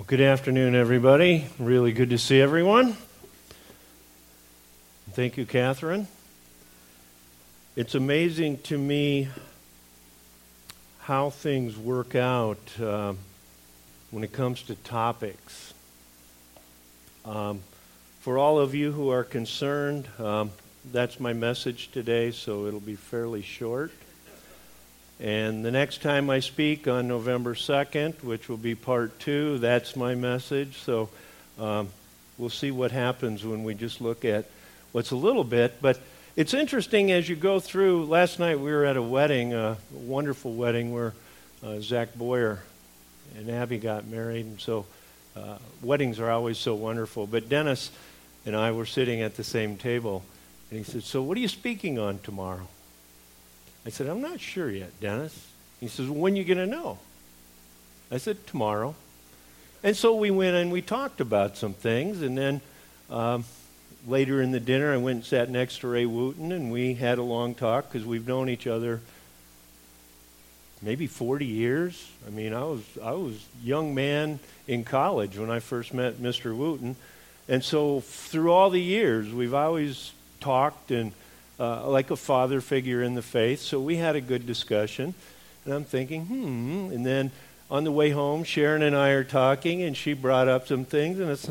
Good afternoon, everybody. Really good to see everyone. Thank you, Catherine. It's amazing to me how things work out when it comes to topics. For all of you who are concerned, that's my message today, so it'll be fairly short. And the next time I speak on November 2nd, which will be part 2, that's my message. So we'll see what happens when we just look at what's a little bit. But it's interesting as you go through. Last night we were at a wedding, a wonderful wedding where Zach Boyer and Abby got married. And so weddings are always so wonderful. But Dennis and I were sitting at the same table. And he said, "So what are you speaking on tomorrow?" I said, "I'm not sure yet, Dennis." He says, "Well, when are you going to know?" I said, "Tomorrow." And so we went and we talked about some things. And then later in the dinner, I went and sat next to Ray Wooten, and we had a long talk because we've known each other maybe 40 years. I mean, I was a young man in college when I first met Mr. Wooten. And so through all the years, we've always talked and like a father figure in the faith. So we had a good discussion. And I'm thinking, And then on the way home, Sharon and I are talking, and she brought up some things, and it's,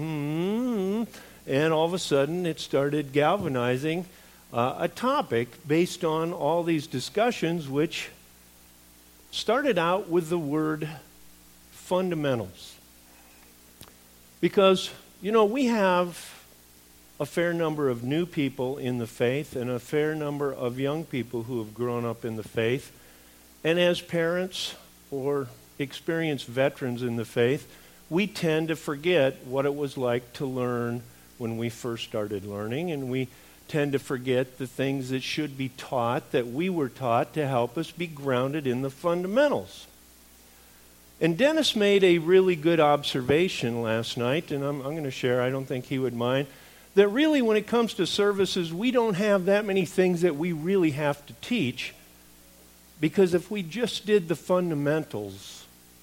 And all of a sudden, it started galvanizing a topic based on all these discussions, which started out with the word fundamentals. Because, we have a fair number of new people in the faith and a fair number of young people who have grown up in the faith. And as parents or experienced veterans in the faith, we tend to forget what it was like to learn when we first started learning, and we tend to forget the things that should be taught, that we were taught to help us be grounded in the fundamentals. And Dennis made a really good observation last night, and I'm going to share, I don't think he would mind, that really when it comes to services, we don't have that many things that we really have to teach, because if we just did the fundamentals,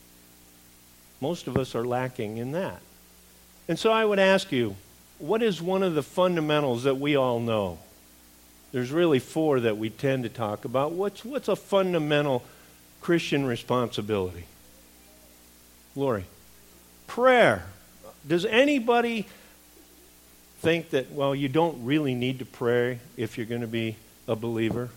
most of us are lacking in that. And so I would ask you, what is one of the fundamentals that we all know? There's really 4 that we tend to talk about. What's a fundamental Christian responsibility? Lori? Prayer. Does anybody think that, you don't really need to pray if you're going to be a believer?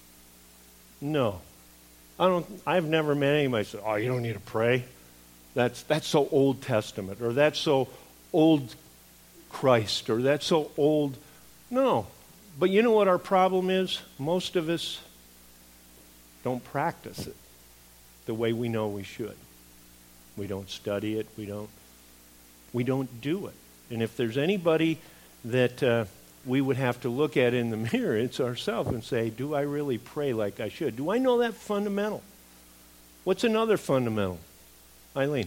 No. I've never met anybody say, "Oh, you don't need to pray. That's so Old Testament," or "That's so old Christ," or "That's so old." No. But you know what our problem is? Most of us don't practice it the way we know we should. We don't study it. We don't do it. And if there's anybody that we would have to look at in the mirror, it's ourselves, and say, do I really pray like I should? Do I know that fundamental? What's another fundamental? Eileen?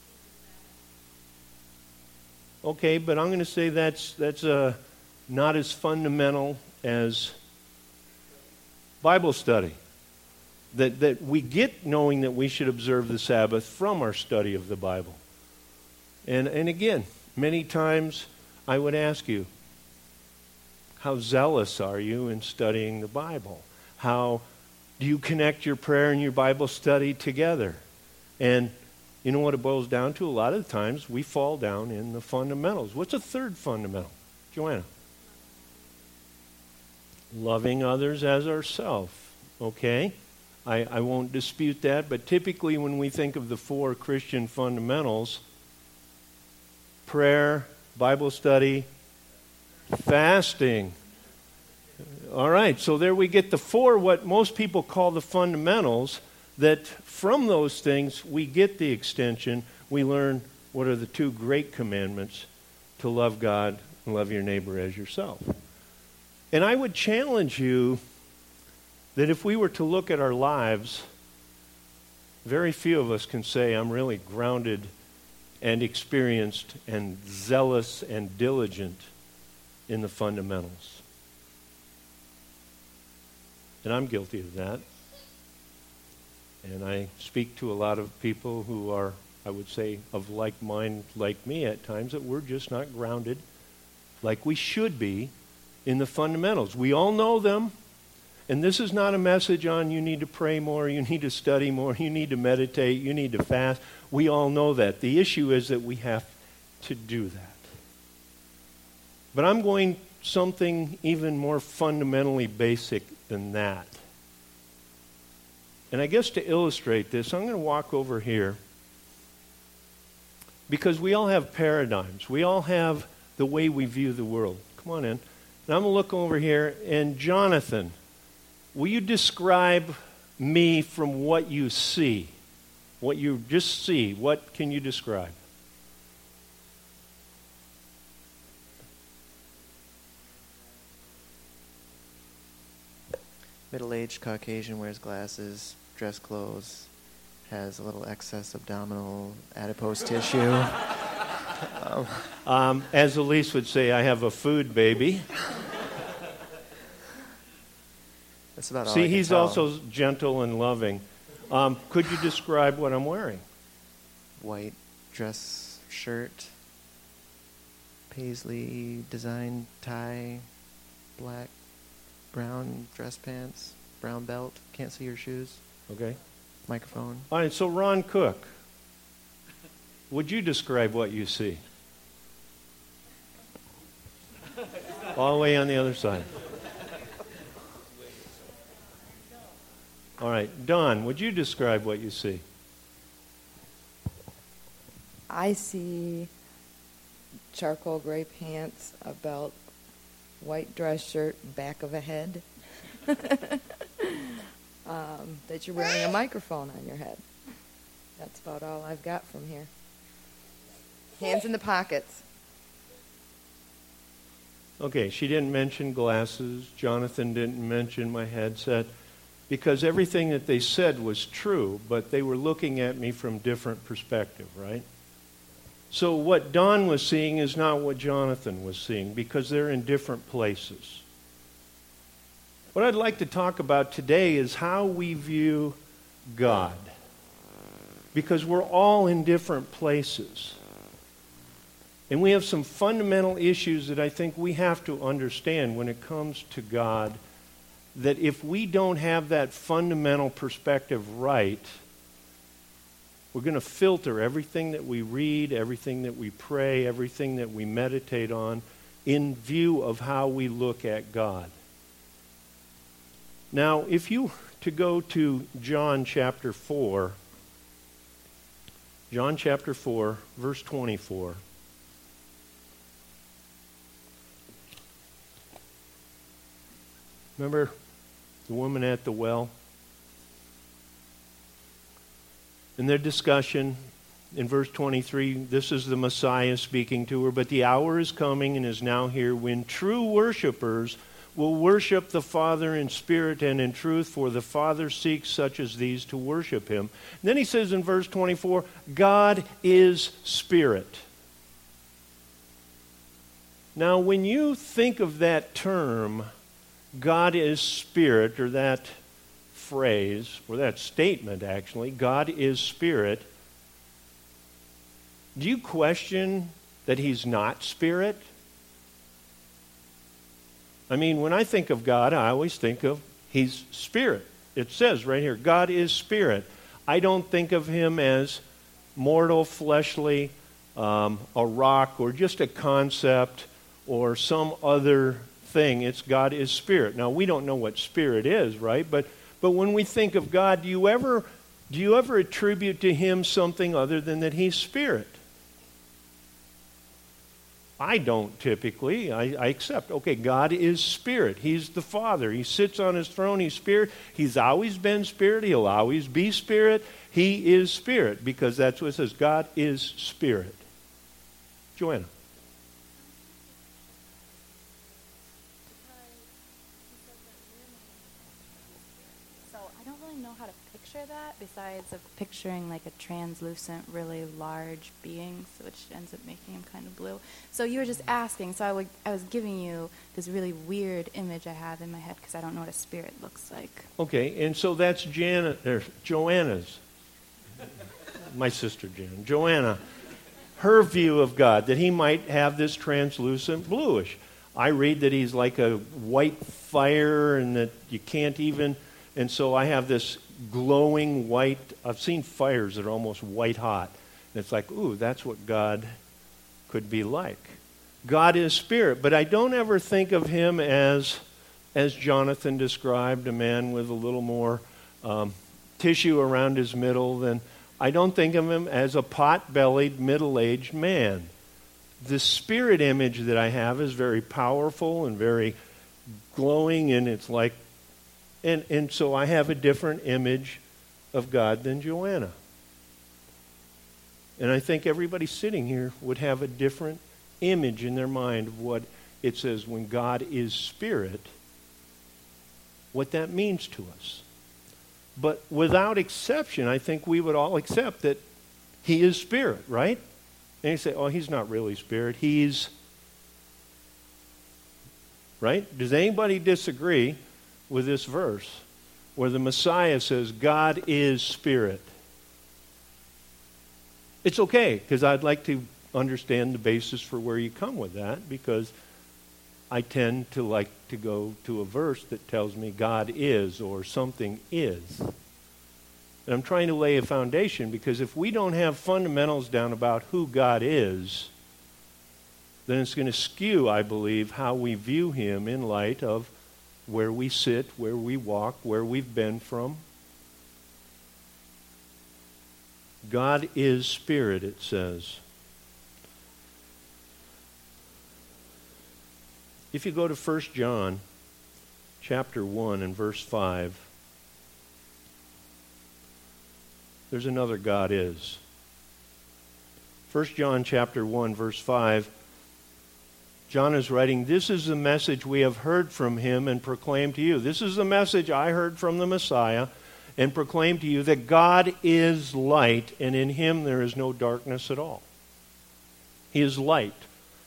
Okay, but I'm going to say that's not as fundamental as Bible study. That we get knowing that we should observe the Sabbath from our study of the Bible. And again, many times I would ask you, how zealous are you in studying the Bible? How do you connect your prayer and your Bible study together? And you know what it boils down to? A lot of the times we fall down in the fundamentals. What's a third fundamental? Joanna? Loving others as ourselves. Okay? I won't dispute that, but typically when we think of the 4 Christian fundamentals, prayer, Bible study, fasting. All right, so there we get the 4, what most people call the fundamentals, that from those things we get the extension. We learn what are the 2 great commandments: to love God and love your neighbor as yourself. And I would challenge you that if we were to look at our lives, very few of us can say, I'm really grounded and experienced and zealous and diligent in the fundamentals. And I'm guilty of that. And I speak to a lot of people who are I would say, of like mind like me at times, that we're just not grounded like we should be in the fundamentals. We all know them, and this is not a message on you need to pray more, you need to study more, you need to meditate, you need to fast. We all know that. The issue is that we have to do that. But I'm going something even more fundamentally basic than that. And I guess to illustrate this, I'm going to walk over here, because we all have paradigms. We all have the way we view the world. Come on in. And I'm going to look over here, and Jonathan, will you describe me from what you see? What you just see, what can you describe? Middle-aged Caucasian, wears glasses, dress clothes, has a little excess abdominal adipose tissue. As Elise would say, I have a food baby. That's about all I See, can he's tell. also gentle and loving. Could you describe what I'm wearing? White dress shirt, paisley design tie, black, brown dress pants, brown belt. Can't see your shoes. Okay. Microphone. All right, so Ron Cook, would you describe what you see? All the way on the other side. All right, Don, would you describe what you see? I see charcoal gray pants, a belt, white dress shirt, back of a head. That you're wearing a microphone on your head. That's about all I've got from here. Hands in the pockets. Okay, she didn't mention glasses. Jonathan didn't mention my headset, because everything that they said was true, but they were looking at me from different perspective, right? So what Don was seeing is not what Jonathan was seeing, because they're in different places. What I'd like to talk about today is how we view God, because we're all in different places. And we have some fundamental issues that I think we have to understand when it comes to God, that if we don't have that fundamental perspective right, we're going to filter everything that we read, everything that we pray, everything that we meditate on in view of how we look at God. Now, if you to go to John chapter 4, verse 24. Remember the woman at the well? In their discussion, in verse 23, this is the Messiah speaking to her, but the hour is coming and is now here when true worshipers will worship the Father in spirit and in truth, for the Father seeks such as these to worship him. And then he says in verse 24, God is spirit. Now, when you think of that term, God is spirit, or that phrase, or that statement actually, God is spirit, do you question that he's not spirit? I mean, when I think of God, I always think of he's spirit. It says right here, God is spirit. I don't think of him as mortal, fleshly, a rock, or just a concept, or some other thing. It's God is spirit. Now, we don't know what spirit is, right? But when we think of God, do you ever attribute to him something other than that he's spirit? I don't typically. I accept, okay, God is spirit. He's the Father. He sits on his throne. He's spirit. He's always been spirit. He'll always be spirit. He is spirit, because that's what it says. God is spirit. Joanna. How to picture that besides of picturing like a translucent, really large being, which ends up making him kind of blue. So you were just asking, so I was giving you this really weird image I have in my head because I don't know what a spirit looks like. Okay, and so that's Joanna's. my sister Jan, Joanna, her view of God, that he might have this translucent bluish. I read that he's like a white fire and that you can't even, and so I have this glowing white, I've seen fires that are almost white hot. And it's like, ooh, that's what God could be like. God is spirit, but I don't ever think of him as Jonathan described, a man with a little more tissue around his middle than, I don't think of him as a pot-bellied, middle-aged man. The spirit image that I have is very powerful and very glowing, and it's like, and so I have a different image of God than Joanna. And I think everybody sitting here would have a different image in their mind of what it says when God is spirit, what that means to us. But without exception, I think we would all accept that he is spirit, right? And you say, oh, he's not really spirit. He's, right? Does anybody disagree with this verse where the Messiah says, God is spirit? It's okay, because I'd like to understand the basis for where you come with that, because I tend to like to go to a verse that tells me God is or something is. And I'm trying to lay a foundation, because if we don't have fundamentals down about who God is, then it's going to skew, I believe, how we view him in light of where we sit, where we walk, where we've been from. God is spirit, it says. If you go to 1 John chapter 1 and verse 5, there's another God is. 1 John chapter 1 verse 5, John is writing, this is the message we have heard from him and proclaimed to you. This is the message I heard from the Messiah and proclaimed to you, that God is light, and in him there is no darkness at all. He is light.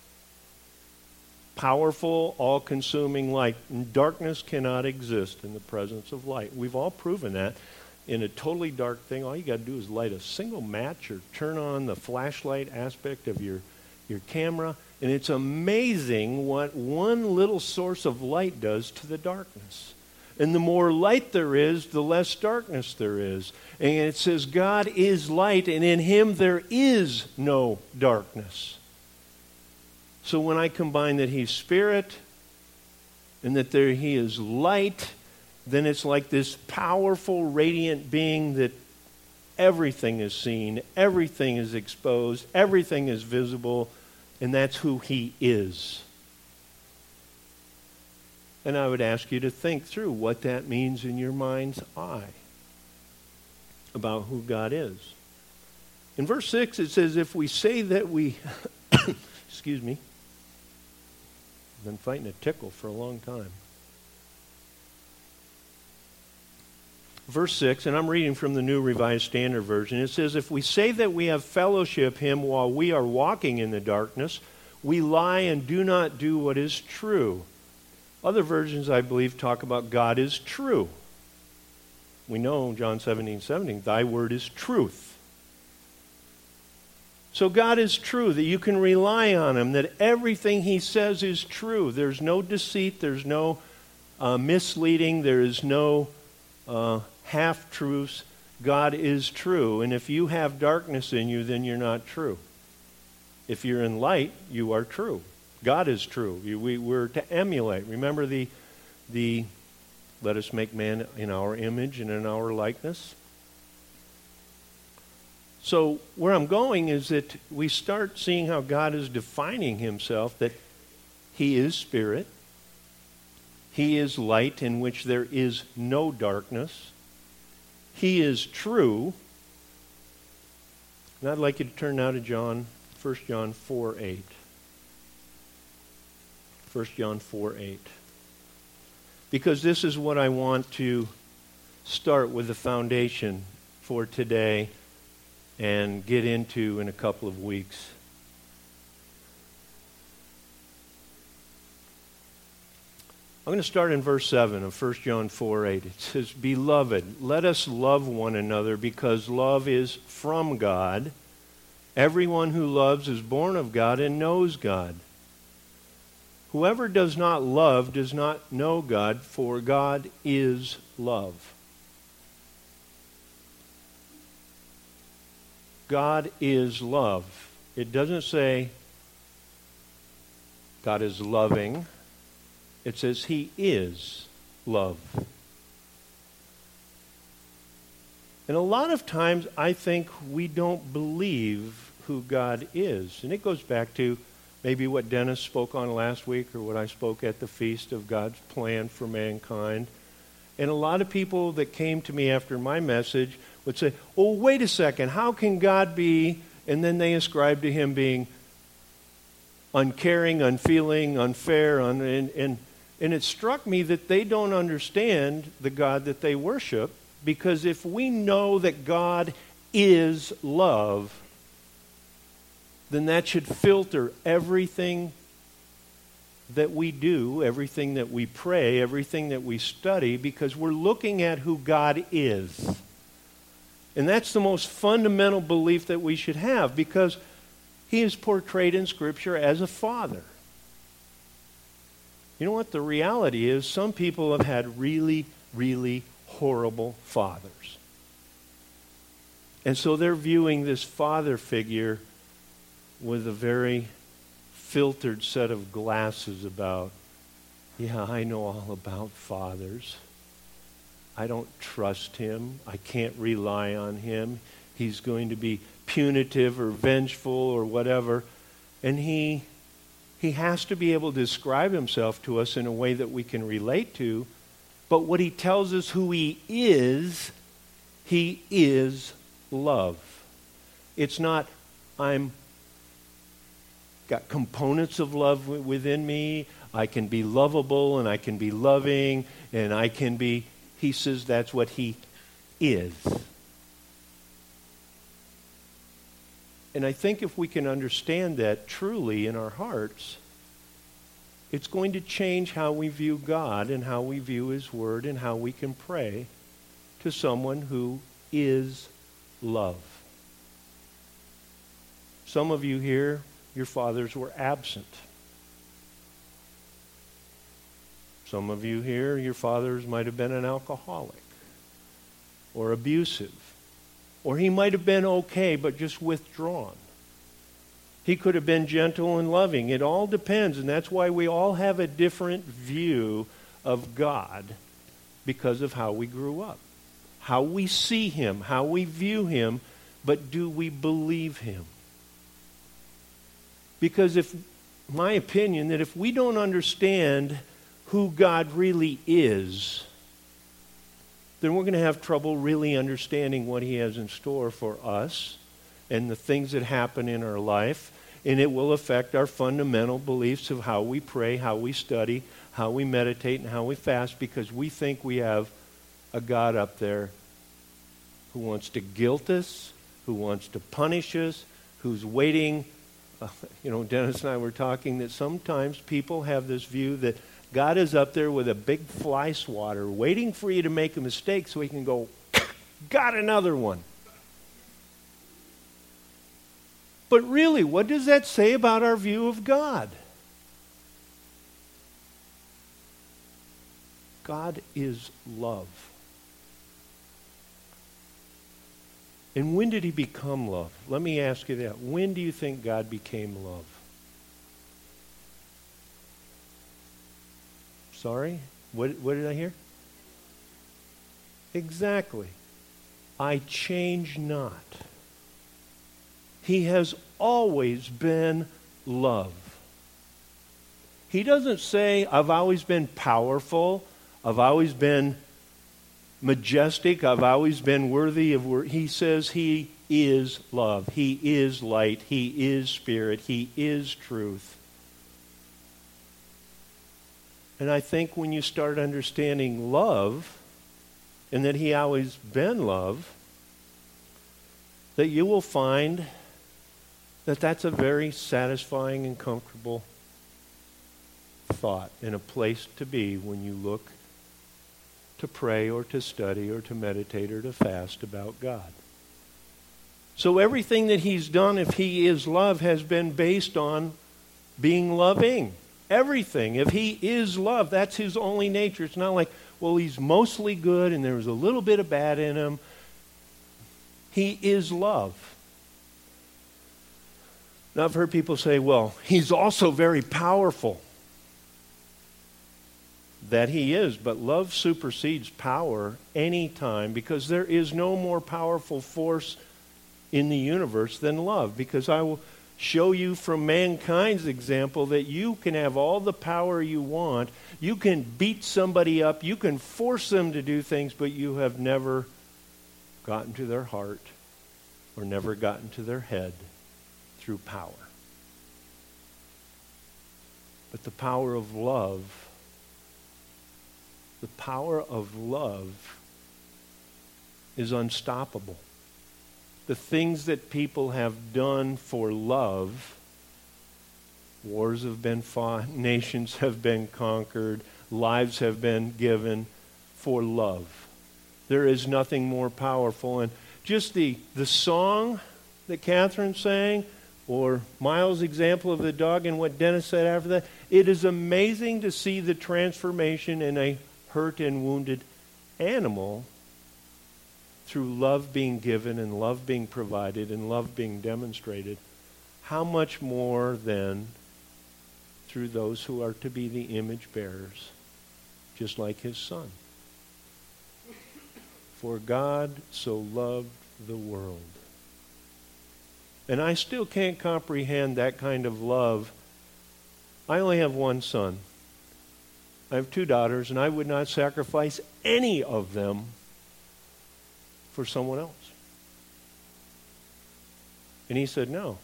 Powerful, all-consuming light. And darkness cannot exist in the presence of light. We've all proven that. In a totally dark thing, all you got to do is light a single match or turn on the flashlight aspect of your camera, and it's amazing what one little source of light does to the darkness. And the more light there is, the less darkness there is. And it says God is light, and in him there is no darkness. So when I combine that he's spirit and that he is light, then it's like this powerful, radiant being that everything is seen, everything is exposed, everything is visible, and that's who he is. And I would ask you to think through what that means in your mind's eye about who God is. In verse 6 it says, if we say that we, excuse me, I've been fighting a tickle for a long time. Verse 6, and I'm reading from the New Revised Standard Version. It says, if we say that we have fellowship him while we are walking in the darkness, we lie and do not do what is true. Other versions, I believe, talk about God is true. We know John 17:17, thy word is truth. So God is true, that you can rely on him, that everything he says is true. There's no deceit, there's no misleading, there is no half-truths. God is true, and if you have darkness in you, then you're not true. If you're in light, you are true. God is true. We're to emulate. Remember the let us make man in our image and in our likeness? So where I'm going is that we start seeing how God is defining himself, that he is spirit. He is light in which there is no darkness. He is true. And I'd like you to turn now to 1 John 4:8. 1 John 4:8. Because this is what I want to start with the foundation for today and get into in a couple of weeks. I'm going to start in verse 7 of 1 John 4:8. It says, "Beloved, let us love one another because love is from God. Everyone who loves is born of God and knows God. Whoever does not love does not know God, for God is love." God is love. It doesn't say God is loving. It says He is love. And a lot of times I think we don't believe who God is. And it goes back to maybe what Dennis spoke on last week or what I spoke at the feast of God's plan for mankind. And a lot of people that came to me after my message would say, "Oh, wait a second, how can God be?" And then they ascribe to Him being uncaring, unfeeling, unfair. And it struck me that they don't understand the God that they worship, because if we know that God is love, then that should filter everything that we do, everything that we pray, everything that we study, because we're looking at who God is. And that's the most fundamental belief that we should have, because He is portrayed in Scripture as a father. You know what? The reality is some people have had really, really horrible fathers. And so they're viewing this father figure with a very filtered set of glasses about, yeah, I know all about fathers. I don't trust him. I can't rely on him. He's going to be punitive or vengeful or whatever. And he has to be able to describe himself to us in a way that we can relate to. But what he tells us who he is love. It's not, I'm got components of love within me. I can be lovable and I can be loving and I can be... He says that's what he is. And I think if we can understand that truly in our hearts, it's going to change how we view God and how we view His Word and how we can pray to someone who is love. Some of you here, your fathers were absent. Some of you here, your fathers might have been an alcoholic or abusive. Or he might have been okay, but just withdrawn. He could have been gentle and loving. It all depends, and that's why we all have a different view of God because of how we grew up, how we see Him, how we view Him, but do we believe Him? Because my opinion, that if we don't understand who God really is, then we're going to have trouble really understanding what He has in store for us and the things that happen in our life. And it will affect our fundamental beliefs of how we pray, how we study, how we meditate, and how we fast, because we think we have a God up there who wants to guilt us, who wants to punish us, who's waiting. Dennis and I were talking that sometimes people have this view that God is up there with a big fly swatter waiting for you to make a mistake so He can go, got another one. But really, what does that say about our view of God? God is love. And when did He become love? Let me ask you that. When do you think God became love? Sorry? What did I hear? Exactly. I change not. He has always been love. He doesn't say, I've always been powerful, I've always been majestic, I've always been worthy of work. He says He is love. He is light. He is spirit. He is truth. And I think when you start understanding love, and that He always been love, that you will find that that's a very satisfying and comfortable thought and a place to be when you look to pray or to study or to meditate or to fast about God. So everything that he's done, if he is love, has been based on being loving. Everything. If he is love, that's his only nature. It's not like, well, he's mostly good and there's a little bit of bad in him. He is love. Now, I've heard people say, well, he's also very powerful. That he is, but love supersedes power any time, because there is no more powerful force in the universe than love. Because I will show you from mankind's example that you can have all the power you want, you can beat somebody up, you can force them to do things, but you have never gotten to their heart or never gotten to their head through power. But the power of love is unstoppable. The things that people have done for love, wars have been fought, nations have been conquered, lives have been given for love. There is nothing more powerful. And just the song that Catherine sang, or Miles' example of the dog and what Dennis said after that, it is amazing to see the transformation in a hurt and wounded animal through love being given and love being provided and love being demonstrated. How much more then through those who are to be the image bearers, just like his Son. For God so loved the world. And I still can't comprehend that kind of love. I only have one son. I have 2 daughters, and I would not sacrifice any of them for someone else. And he said, no.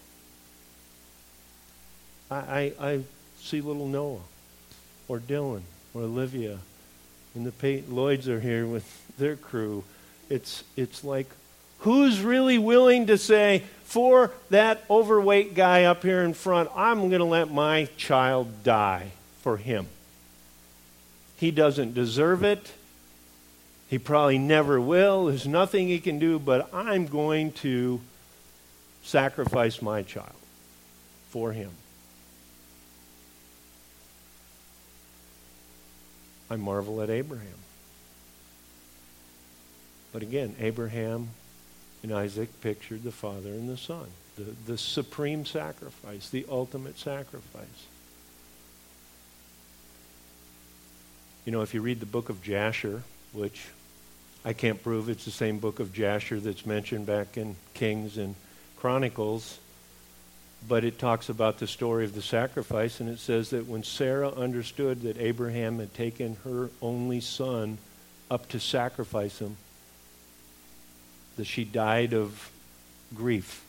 I see little Noah, or Dylan, or Olivia, and the Lloyds are here with their crew. It's like, who's really willing to say, for that overweight guy up here in front, I'm going to let my child die for him? He doesn't deserve it. He probably never will. There's nothing he can do, but I'm going to sacrifice my child for him. I marvel at Abraham. But again, Abraham and Isaac pictured the Father and the Son, the supreme sacrifice, the ultimate sacrifice. You know, if you read the book of Jasher, which I can't prove it's the same book of Jasher that's mentioned back in Kings and Chronicles, but it talks about the story of the sacrifice, and it says that when Sarah understood that Abraham had taken her only son up to sacrifice him, that she died of grief.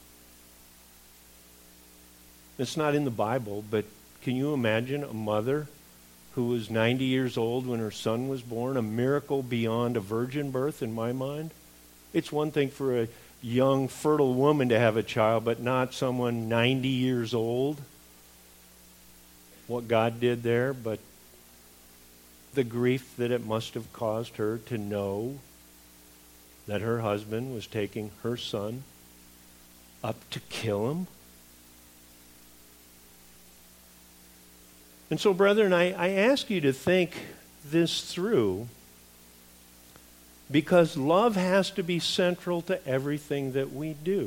It's not in the Bible, but can you imagine a mother who was 90 years old when her son was born? A miracle beyond a virgin birth in my mind. It's one thing for a young, fertile woman to have a child, but not someone 90 years old. What God did there, but the grief that it must have caused her to know that her husband was taking her son up to kill him. And so, brethren, I ask you to think this through, because love has to be central to everything that we do.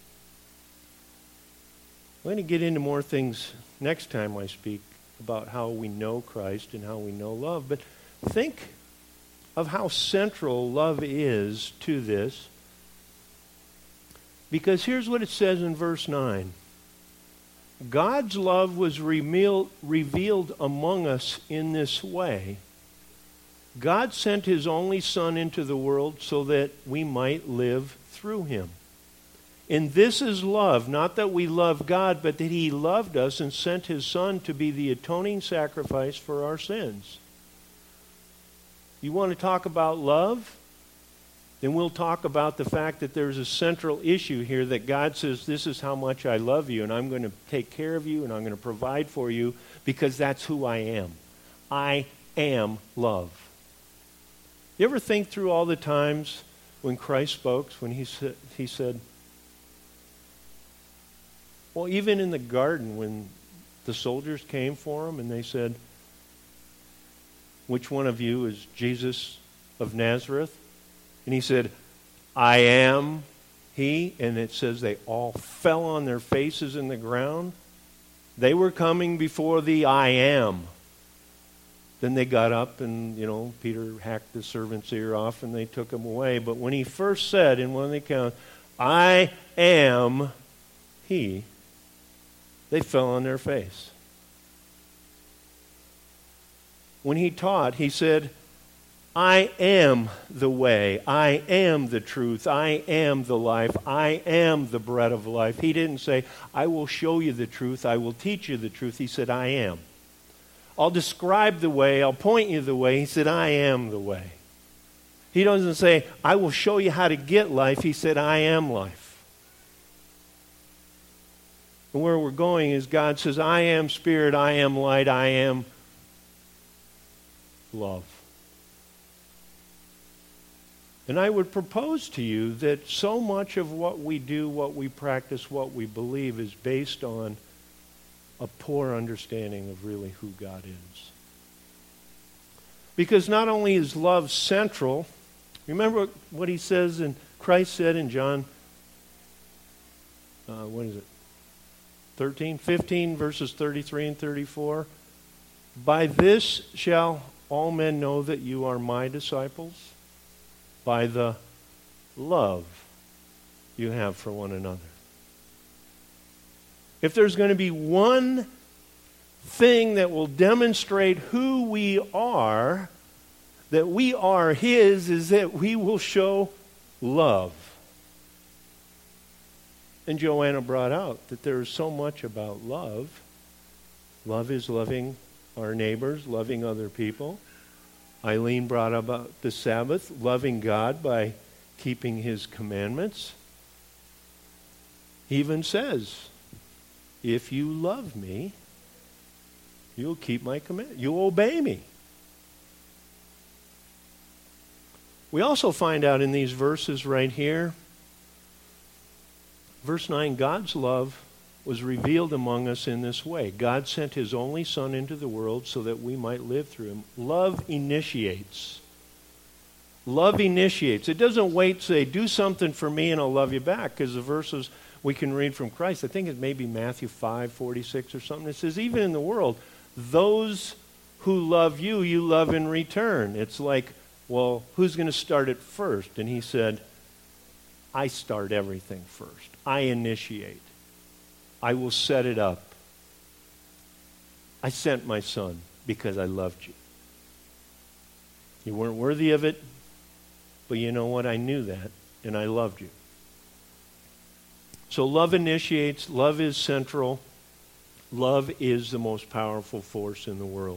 I'm going to get into more things next time I speak about how we know Christ and how we know love, but think of how central love is to this, because here's what it says in verse 9. God's love was revealed among us in this way. God sent his only Son into the world so that we might live through him. And this is love, not that we love God, but that he loved us and sent his Son to be the atoning sacrifice for our sins. You want to talk about love? then we'll talk about the fact that there's a central issue here that God says, this is how much I love you, and I'm going to take care of you, and I'm going to provide for you, because that's who I am. I am love. You ever think through all the times when Christ spoke, when he said, well, even in the garden, when the soldiers came for him and they said, which one of you is Jesus of Nazareth? And he said, I am he. And it says they all fell on their faces in the ground. They were coming before the I am. Then they got up and, Peter hacked the servant's ear off and they took him away. But when he first said in one of the accounts, I am he, they fell on their face. When he taught, he said, I am the way, I am the truth, I am the life, I am the bread of life. He didn't say, I will show you the truth, I will teach you the truth. He said, I am. I'll describe the way, I'll point you the way. He said, I am the way. He doesn't say, I will show you how to get life. He said, I am life. And where we're going is God says, I am spirit, I am light, I am love. And I would propose to you that so much of what we do, what we practice, what we believe is based on a poor understanding of really who God is. Because not only is love central, remember what he says, and Christ said in John, 15 verses 33 and 34. By this shall all men know that you are my disciples, by the love you have for one another. If there's going to be one thing that will demonstrate who we are, that we are his, is that we will show love. And Joanna brought out that there is so much about love. Love is loving our neighbors, loving other people. Eileen brought about the Sabbath, loving God by keeping his commandments. He even says, if you love me, you'll keep my command. You'll obey me. We also find out in these verses right here, verse 9, God's love was revealed among us in this way. God sent his only Son into the world so that we might live through him. Love initiates. Love initiates. It doesn't wait to say, do something for me and I'll love you back, because the verses we can read from Christ, I think it may be Matthew 5:46 or something. It says, even in the world, those who love you, you love in return. It's like, well, who's going to start it first? And he said, I start everything first. I initiate. I will set it up. I sent my Son because I loved you. You weren't worthy of it, but you know what? I knew that, and I loved you. So love initiates. Love is central. Love is the most powerful force in the world.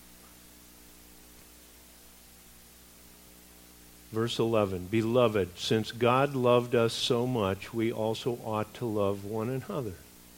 Verse 11, Beloved, since God loved us so much, we also ought to love one another.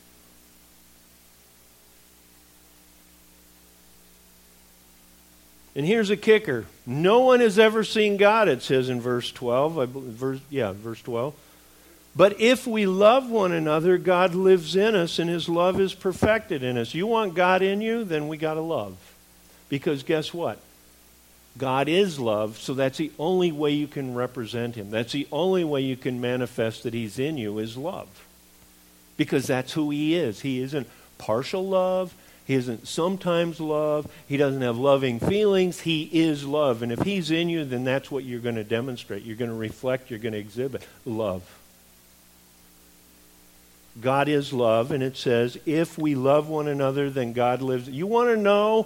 And here's a kicker. No one has ever seen God, it says in verse 12. Verse 12. But if we love one another, God lives in us, and his love is perfected in us. You want God in you? Then we got to love. Because guess what? God is love, so that's the only way you can represent him. That's the only way you can manifest that he's in you is love. Because that's who he is. He isn't partial love. He isn't sometimes love. He doesn't have loving feelings. He is love. And if he's in you, then that's what you're going to demonstrate. You're going to reflect. You're going to exhibit love. God is love, and it says, if we love one another, then God lives. You want to know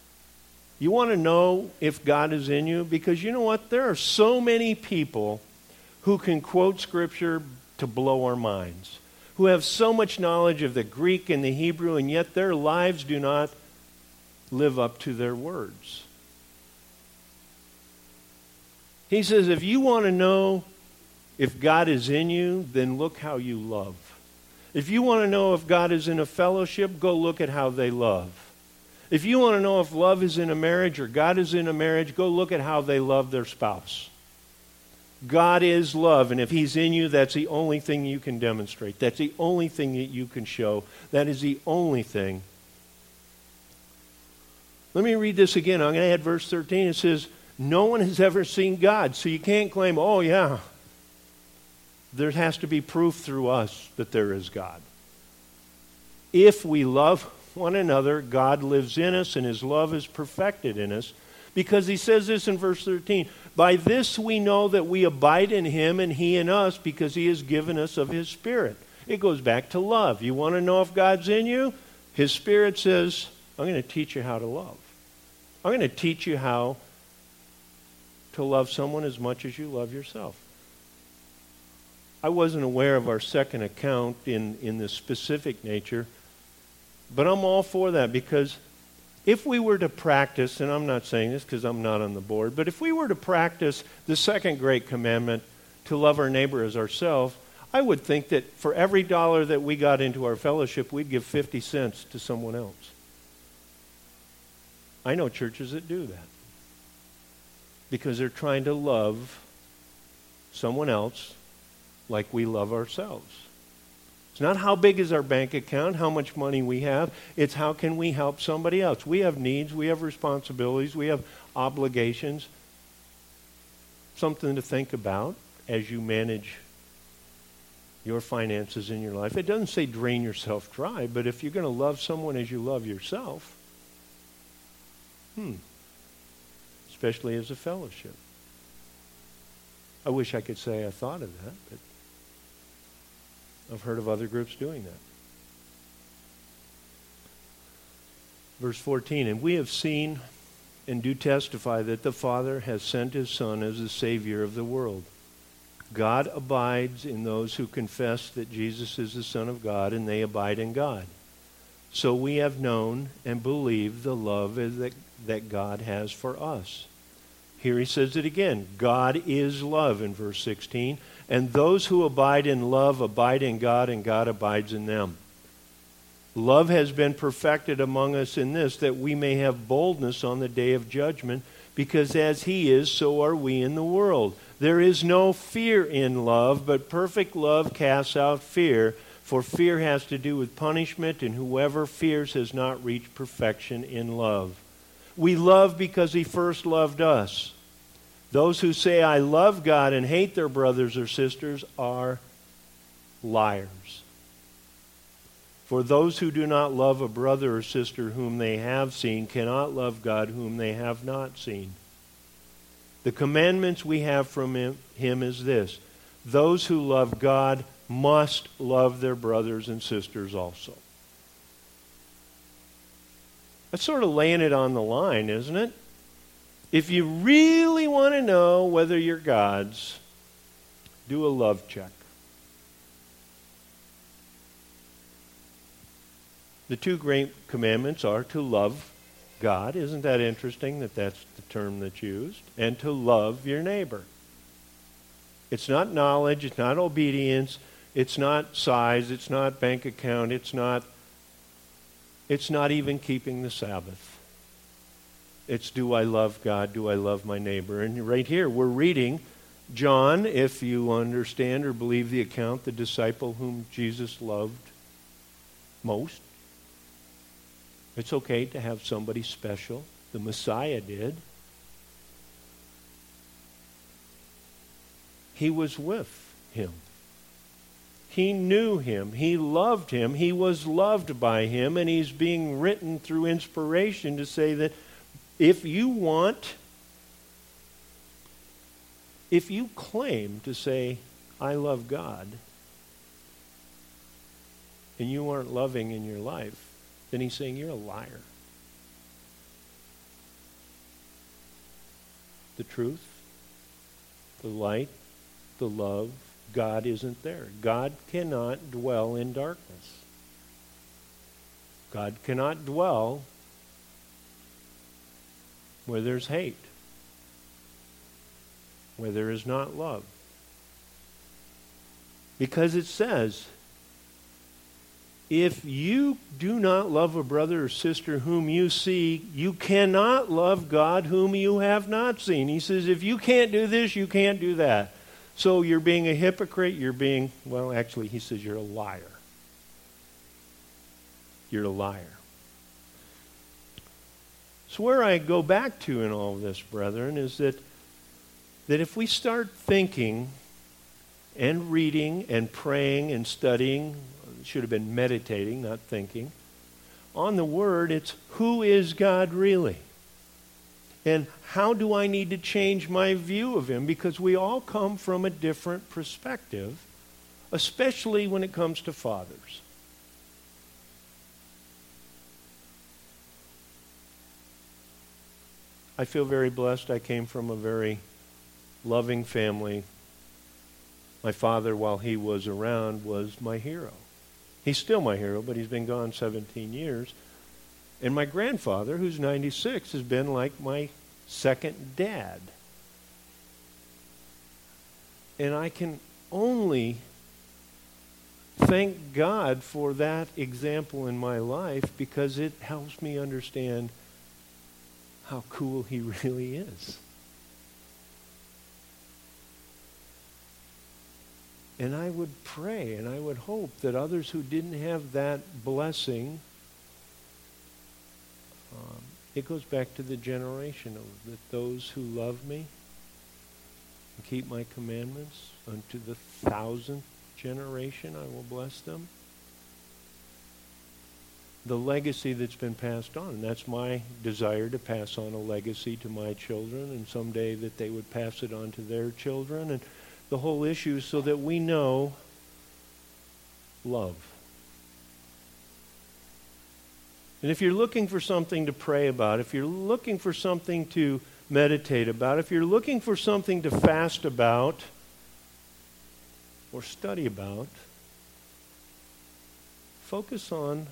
if God is in you? Because you know what? There are so many people who can quote Scripture to blow our minds, who have so much knowledge of the Greek and the Hebrew, and yet their lives do not live up to their words. He says, if you want to know if God is in you, then look how you love. If you want to know if God is in a fellowship, go look at how they love. If you want to know if love is in a marriage or God is in a marriage, go look at how they love their spouse. God is love, and if He's in you, that's the only thing you can demonstrate. That's the only thing that you can show. That is the only thing. Let me read this again. I'm going to add verse 13. It says, no one has ever seen God. So you can't claim, oh yeah, there has to be proof through us that there is God. If we love one another, God lives in us and His love is perfected in us. Because He says this in verse 13, by this we know that we abide in Him and He in us because He has given us of His Spirit. It goes back to love. You want to know if God's in you? His Spirit says, I'm going to teach you how to love. I'm going to teach you how to love someone as much as you love yourself. I wasn't aware of our second account in this specific nature, but I'm all for that because if we were to practice, and I'm not saying this because I'm not on the board, but if we were to practice the second great commandment to love our neighbor as ourselves, I would think that for every dollar that we got into our fellowship, we'd give 50 cents to someone else. I know churches that do that because they're trying to love someone else like we love ourselves. It's not how big is our bank account, how much money we have. It's how can we help somebody else. We have needs, we have responsibilities, we have obligations. Something to think about as you manage your finances in your life. It doesn't say drain yourself dry, but if you're going to love someone as you love yourself, especially as a fellowship. I wish I could say I thought of that, but I've heard of other groups doing that. Verse 14, and we have seen and do testify that the Father has sent His Son as the Savior of the world. God abides in those who confess that Jesus is the Son of God, and they abide in God. So we have known and believed the love that God has for us. Here he says it again. God is love in verse 16. And those who abide in love abide in God, and God abides in them. Love has been perfected among us in this, that we may have boldness on the day of judgment, because as He is, so are we in the world. There is no fear in love, but perfect love casts out fear, for fear has to do with punishment, and whoever fears has not reached perfection in love. We love because He first loved us. Those who say, I love God and hate their brothers or sisters are liars. For those who do not love a brother or sister whom they have seen cannot love God whom they have not seen. The commandments we have from Him is this: those who love God must love their brothers and sisters also. That's sort of laying it on the line, isn't it? If you really want to know whether you're God's, do a love check. The two great commandments are to love God. Isn't that interesting that that's the term that's used? And to love your neighbor. It's not knowledge, it's not obedience, it's not size, it's not bank account, it's not even keeping the Sabbath. It's do I love God, do I love my neighbor? And right here we're reading John, if you understand or believe the account, the disciple whom Jesus loved most. It's okay to have somebody special. The Messiah did. He was with Him. He knew Him. He loved Him. He was loved by Him. And He's being written through inspiration to say that if you claim to say, I love God, and you aren't loving in your life, then He's saying you're a liar. The truth, the light, the love, God isn't there. God cannot dwell in darkness. God cannot dwell where there's hate, where there is not love. Because it says, if you do not love a brother or sister whom you see, you cannot love God whom you have not seen. He says, if you can't do this, you can't do that. So you're being a hypocrite, actually, he says you're a liar. You're a liar. So where I go back to in all of this, brethren, is that if we start thinking and reading and praying and studying, should have been meditating, not thinking, on the Word, it's who is God really? And how do I need to change my view of Him? Because we all come from a different perspective, especially when it comes to fathers. I feel very blessed. I came from a very loving family. My father, while he was around, was my hero. He's still my hero, but he's been gone 17 years. And my grandfather, who's 96, has been like my second dad. And I can only thank God for that example in my life because it helps me understand how cool he really is. And I would pray and I would hope that others who didn't have that blessing, it goes back to the generation of that those who love me and keep my commandments, unto the 1,000th generation I will bless them. The legacy that's been passed on. And that's my desire, to pass on a legacy to my children, and someday that they would pass it on to their children. And the whole issue is so that we know love. And if you're looking for something to pray about, if you're looking for something to meditate about, if you're looking for something to fast about or study about, focus on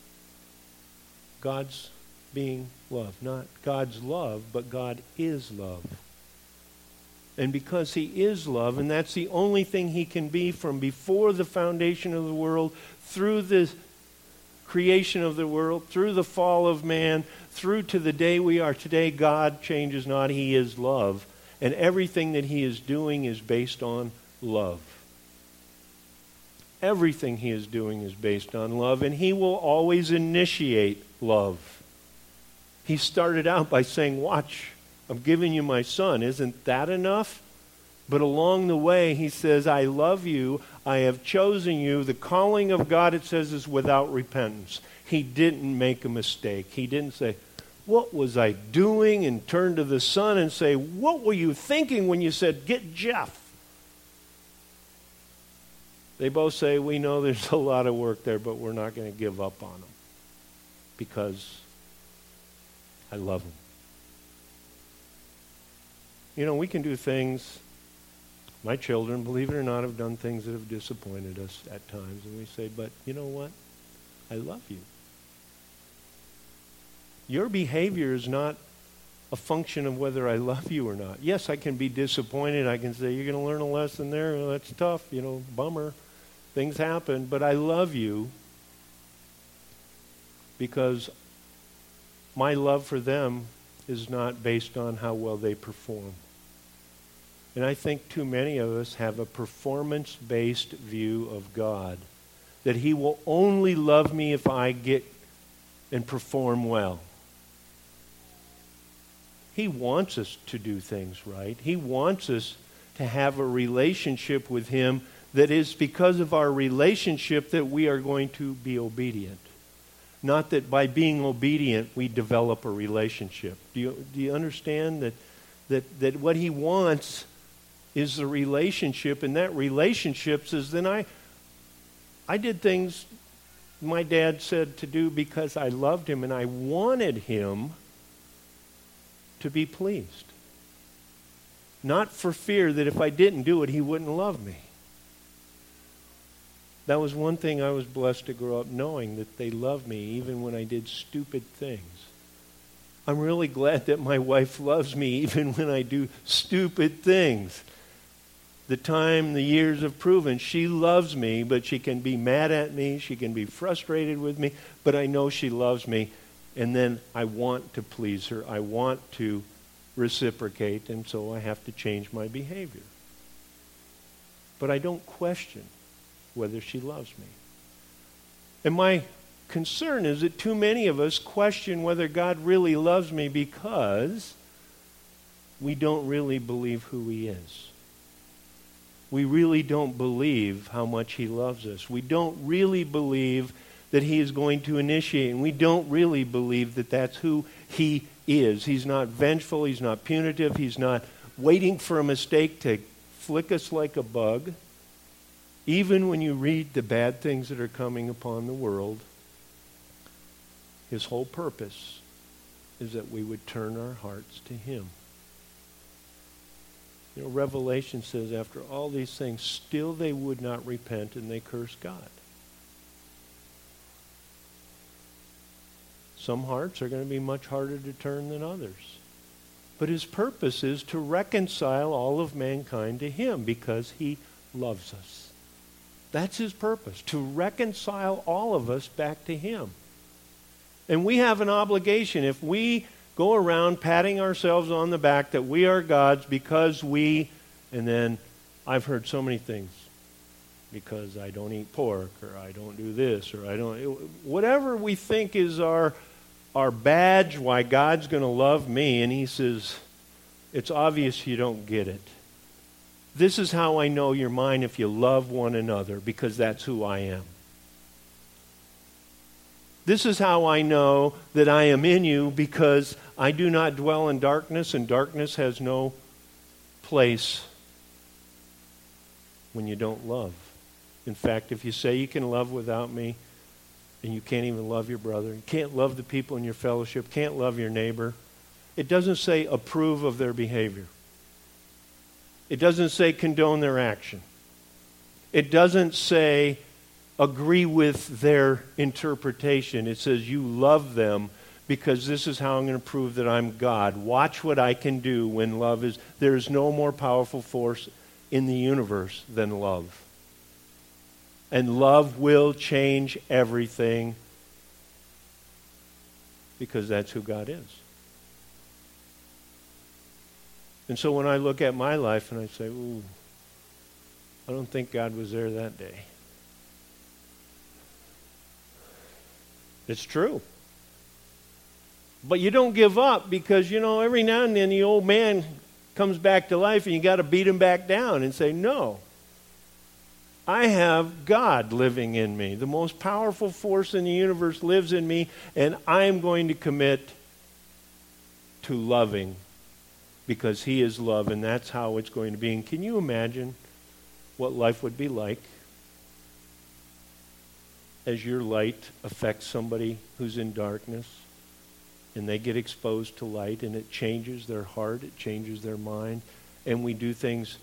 God's being love. Not God's love, but God is love. And because He is love, and that's the only thing He can be from before the foundation of the world, through the creation of the world, through the fall of man, through to the day we are today, God changes not. He is love. And everything that He is doing is based on love. Everything He is doing is based on love, and He will always initiate love. He started out by saying, watch, I'm giving you my son. Isn't that enough? But along the way, He says, I love you. I have chosen you. The calling of God, it says, is without repentance. He didn't make a mistake. He didn't say, what was I doing? And turn to the son and say, what were you thinking when you said, get Jeff? They both say, we know there's a lot of work there, but we're not going to give up on him because I love him. You know, we can do things. My children, believe it or not, have done things that have disappointed us at times. And we say, but you know what? I love you. Your behavior is not a function of whether I love you or not. Yes, I can be disappointed. I can say, you're going to learn a lesson there. Well, that's tough, bummer. Things happen. But I love you because my love for them is not based on how well they perform. And I think too many of us have a performance-based view of God, that He will only love me if I get and perform well. He wants us to do things right. He wants us to have a relationship with Him that is because of our relationship that we are going to be obedient. Not that by being obedient we develop a relationship. Do you understand that what He wants is the relationship, and that relationship says, then I did things my dad said to do because I loved him and I wanted him to be pleased. Not for fear that if I didn't do it, he wouldn't love me. That was one thing I was blessed to grow up knowing, that they loved me even when I did stupid things. I'm really glad that my wife loves me even when I do stupid things. The years have proven she loves me, but she can be mad at me, she can be frustrated with me, but I know she loves me, and then I want to please her. I want to reciprocate, and so I have to change my behavior. But I don't question whether she loves me. And my concern is that too many of us question whether God really loves me because we don't really believe who he is. We really don't believe how much he loves us. We don't really believe that he is going to initiate, and we don't really believe that that's who he is. He's not vengeful, he's not punitive, he's not waiting for a mistake to flick us like a bug. Even when you read the bad things that are coming upon the world, his whole purpose is that we would turn our hearts to him. You know, Revelation says after all these things, still they would not repent and they cursed God. Some hearts are going to be much harder to turn than others. But his purpose is to reconcile all of mankind to him because he loves us. That's his purpose, to reconcile all of us back to him. And we have an obligation. If we go around patting ourselves on the back that we are God's because and then I've heard so many things, because I don't eat pork, or I don't do this, or I don't, whatever we think is our badge, why God's going to love me, and he says, it's obvious you don't get it. This is how I know you're mine, if you love one another, because that's who I am. This is how I know that I am in you, because I do not dwell in darkness, and darkness has no place when you don't love. In fact, if you say you can love without me, and you can't even love your brother, you can't love the people in your fellowship, can't love your neighbor, it doesn't say approve of their behavior. It doesn't say condone their action. It doesn't say agree with their interpretation. It says you love them because this is how I'm going to prove that I'm God. Watch what I can do when love is... There is no more powerful force in the universe than love. And love will change everything because that's who God is. And so when I look at my life and I say, ooh, I don't think God was there that day. It's true. But you don't give up because, every now and then the old man comes back to life and you got to beat him back down and say, no. I have God living in me. The most powerful force in the universe lives in me, and I am going to commit to loving because he is love, and that's how it's going to be. And can you imagine what life would be like as your light affects somebody who's in darkness and they get exposed to light and it changes their heart, it changes their mind, and we do things...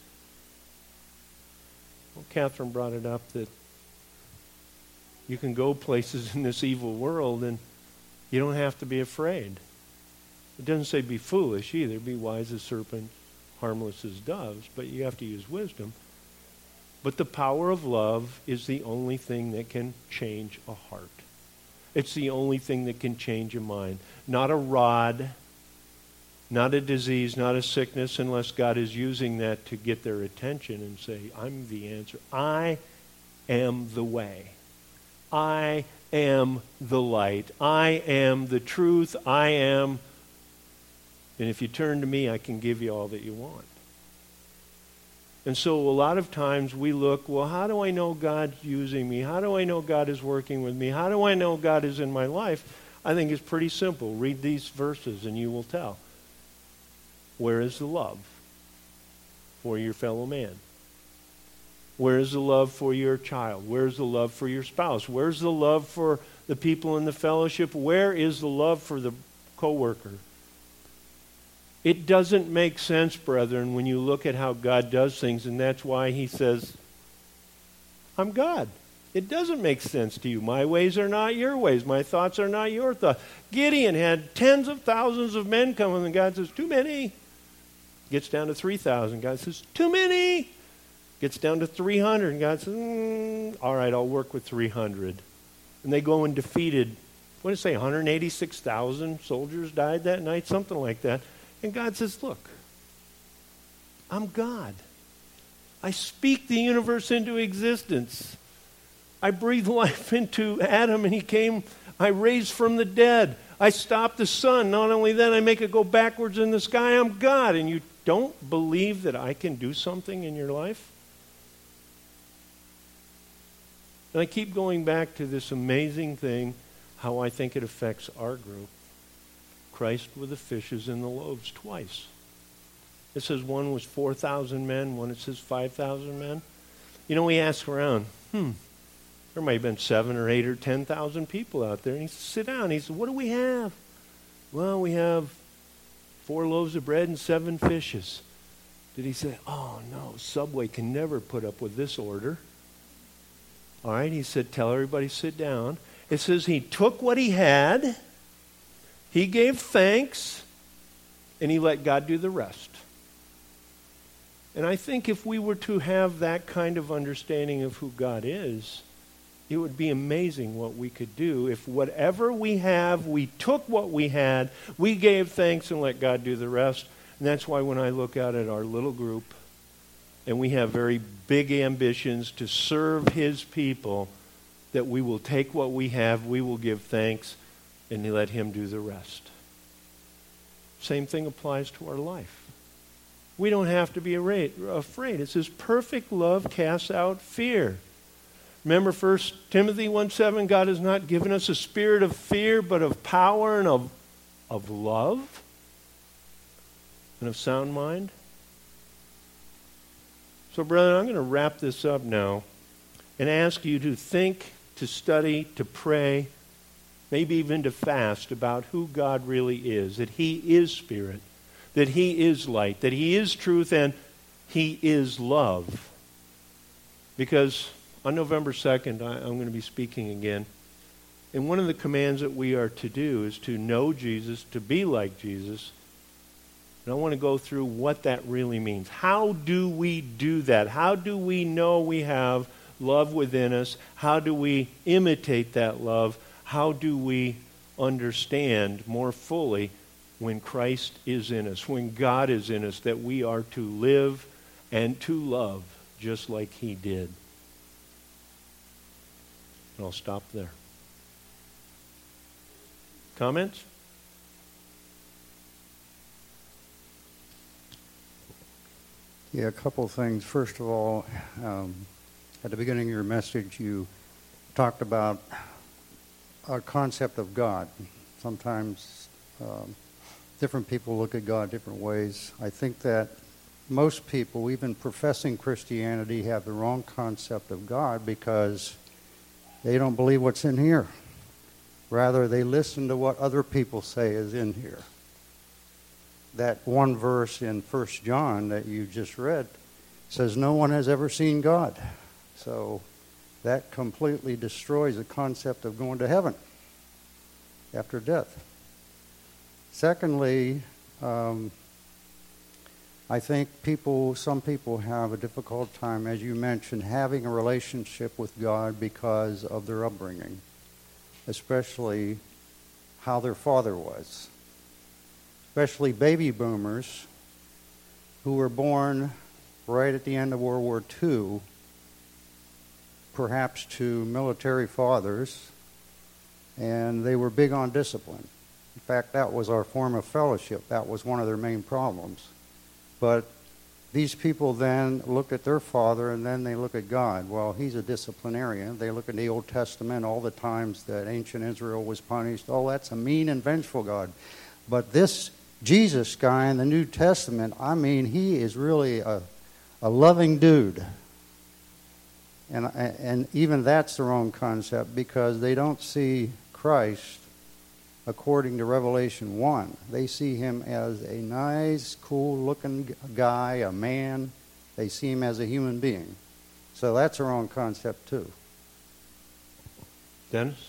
Well, Catherine brought it up that you can go places in this evil world and you don't have to be afraid. It doesn't say be foolish either. Be wise as serpents, harmless as doves, but you have to use wisdom. But the power of love is the only thing that can change a heart. It's the only thing that can change a mind. Not a rod, not a disease, not a sickness, unless God is using that to get their attention and say, I'm the answer. I am the way. I am the light. I am the truth. I am... And if you turn to me, I can give you all that you want. And so a lot of times we look, well, how do I know God's using me? How do I know God is working with me? How do I know God is in my life? I think it's pretty simple. Read these verses and you will tell. Where is the love for your fellow man? Where is the love for your child? Where is the love for your spouse? Where's the love for the people in the fellowship? Where is the love for the coworker? It doesn't make sense, brethren, when you look at how God does things, and that's why he says, I'm God. It doesn't make sense to you. My ways are not your ways. My thoughts are not your thoughts. Gideon had tens of thousands of men coming, and God says, too many. Gets down to 3,000. God says, too many. Gets down to 300, and God says, all right, I'll work with 300. And they go and defeated, what did it say, 186,000 soldiers died that night, something like that. And God says, look, I'm God. I speak the universe into existence. I breathe life into Adam, and he came. I raised from the dead. I stopped the sun. Not only that, I make it go backwards in the sky. I'm God. And you don't believe that I can do something in your life? And I keep going back to this amazing thing, how I think it affects our group. Christ with the fishes and the loaves twice. It says one was 4,000 men, one it says 5,000 men. You know, we ask around, there might have been 7 or 8 or 10,000 people out there. And he said, sit down. He said, what do we have? Well, we have 4 loaves of bread and 7 fishes. Did he say, oh, no, Subway can never put up with this order? All right, he said, tell everybody sit down. It says he took what he had, he gave thanks, and he let God do the rest. And I think if we were to have that kind of understanding of who God is, it would be amazing what we could do if whatever we have, we took what we had, we gave thanks and let God do the rest. And that's why when I look out at our little group and we have very big ambitions to serve his people, that we will take what we have, we will give thanks, and let him do the rest. Same thing applies to our life. We don't have to be afraid. It says perfect love casts out fear. Remember 1 Timothy 1:7, God has not given us a spirit of fear, but of power and of love and of sound mind. So, brethren, I'm going to wrap this up now and ask you to think, to study, to pray, maybe even to fast about who God really is, that he is spirit, that he is light, that he is truth, and he is love. Because on November 2nd, I'm going to be speaking again. And one of the commands that we are to do is to know Jesus, to be like Jesus. And I want to go through what that really means. How do we do that? How do we know we have love within us? How do we imitate that love? How do we understand more fully when Christ is in us, when God is in us, that we are to live and to love just like he did? And I'll stop there. Comments? Yeah, a couple of things. First of all, at the beginning of your message, you talked about our concept of God. Sometimes different people look at God different ways. I think that most people, even professing Christianity, have the wrong concept of God because they don't believe what's in here. Rather, they listen to what other people say is in here. That one verse in 1 John that you just read says no one has ever seen God. So that completely destroys the concept of going to heaven after death. Secondly, I think some people have a difficult time, as you mentioned, having a relationship with God because of their upbringing, especially how their father was. Especially baby boomers who were born right at the end of World War II, perhaps to military fathers, and they were big on discipline. In fact, that was our form of fellowship. That was one of their main problems. But these people then look at their father and then they look at God. Well, he's a disciplinarian. They look at the Old Testament, all the times that ancient Israel was punished. Oh, that's a mean and vengeful God. But this Jesus guy in the New Testament, I mean, he is really a loving dude. And even that's the wrong concept because they don't see Christ according to Revelation 1. They see him as a nice, cool-looking guy, a man. They see him as a human being. So that's a wrong concept too. Dennis?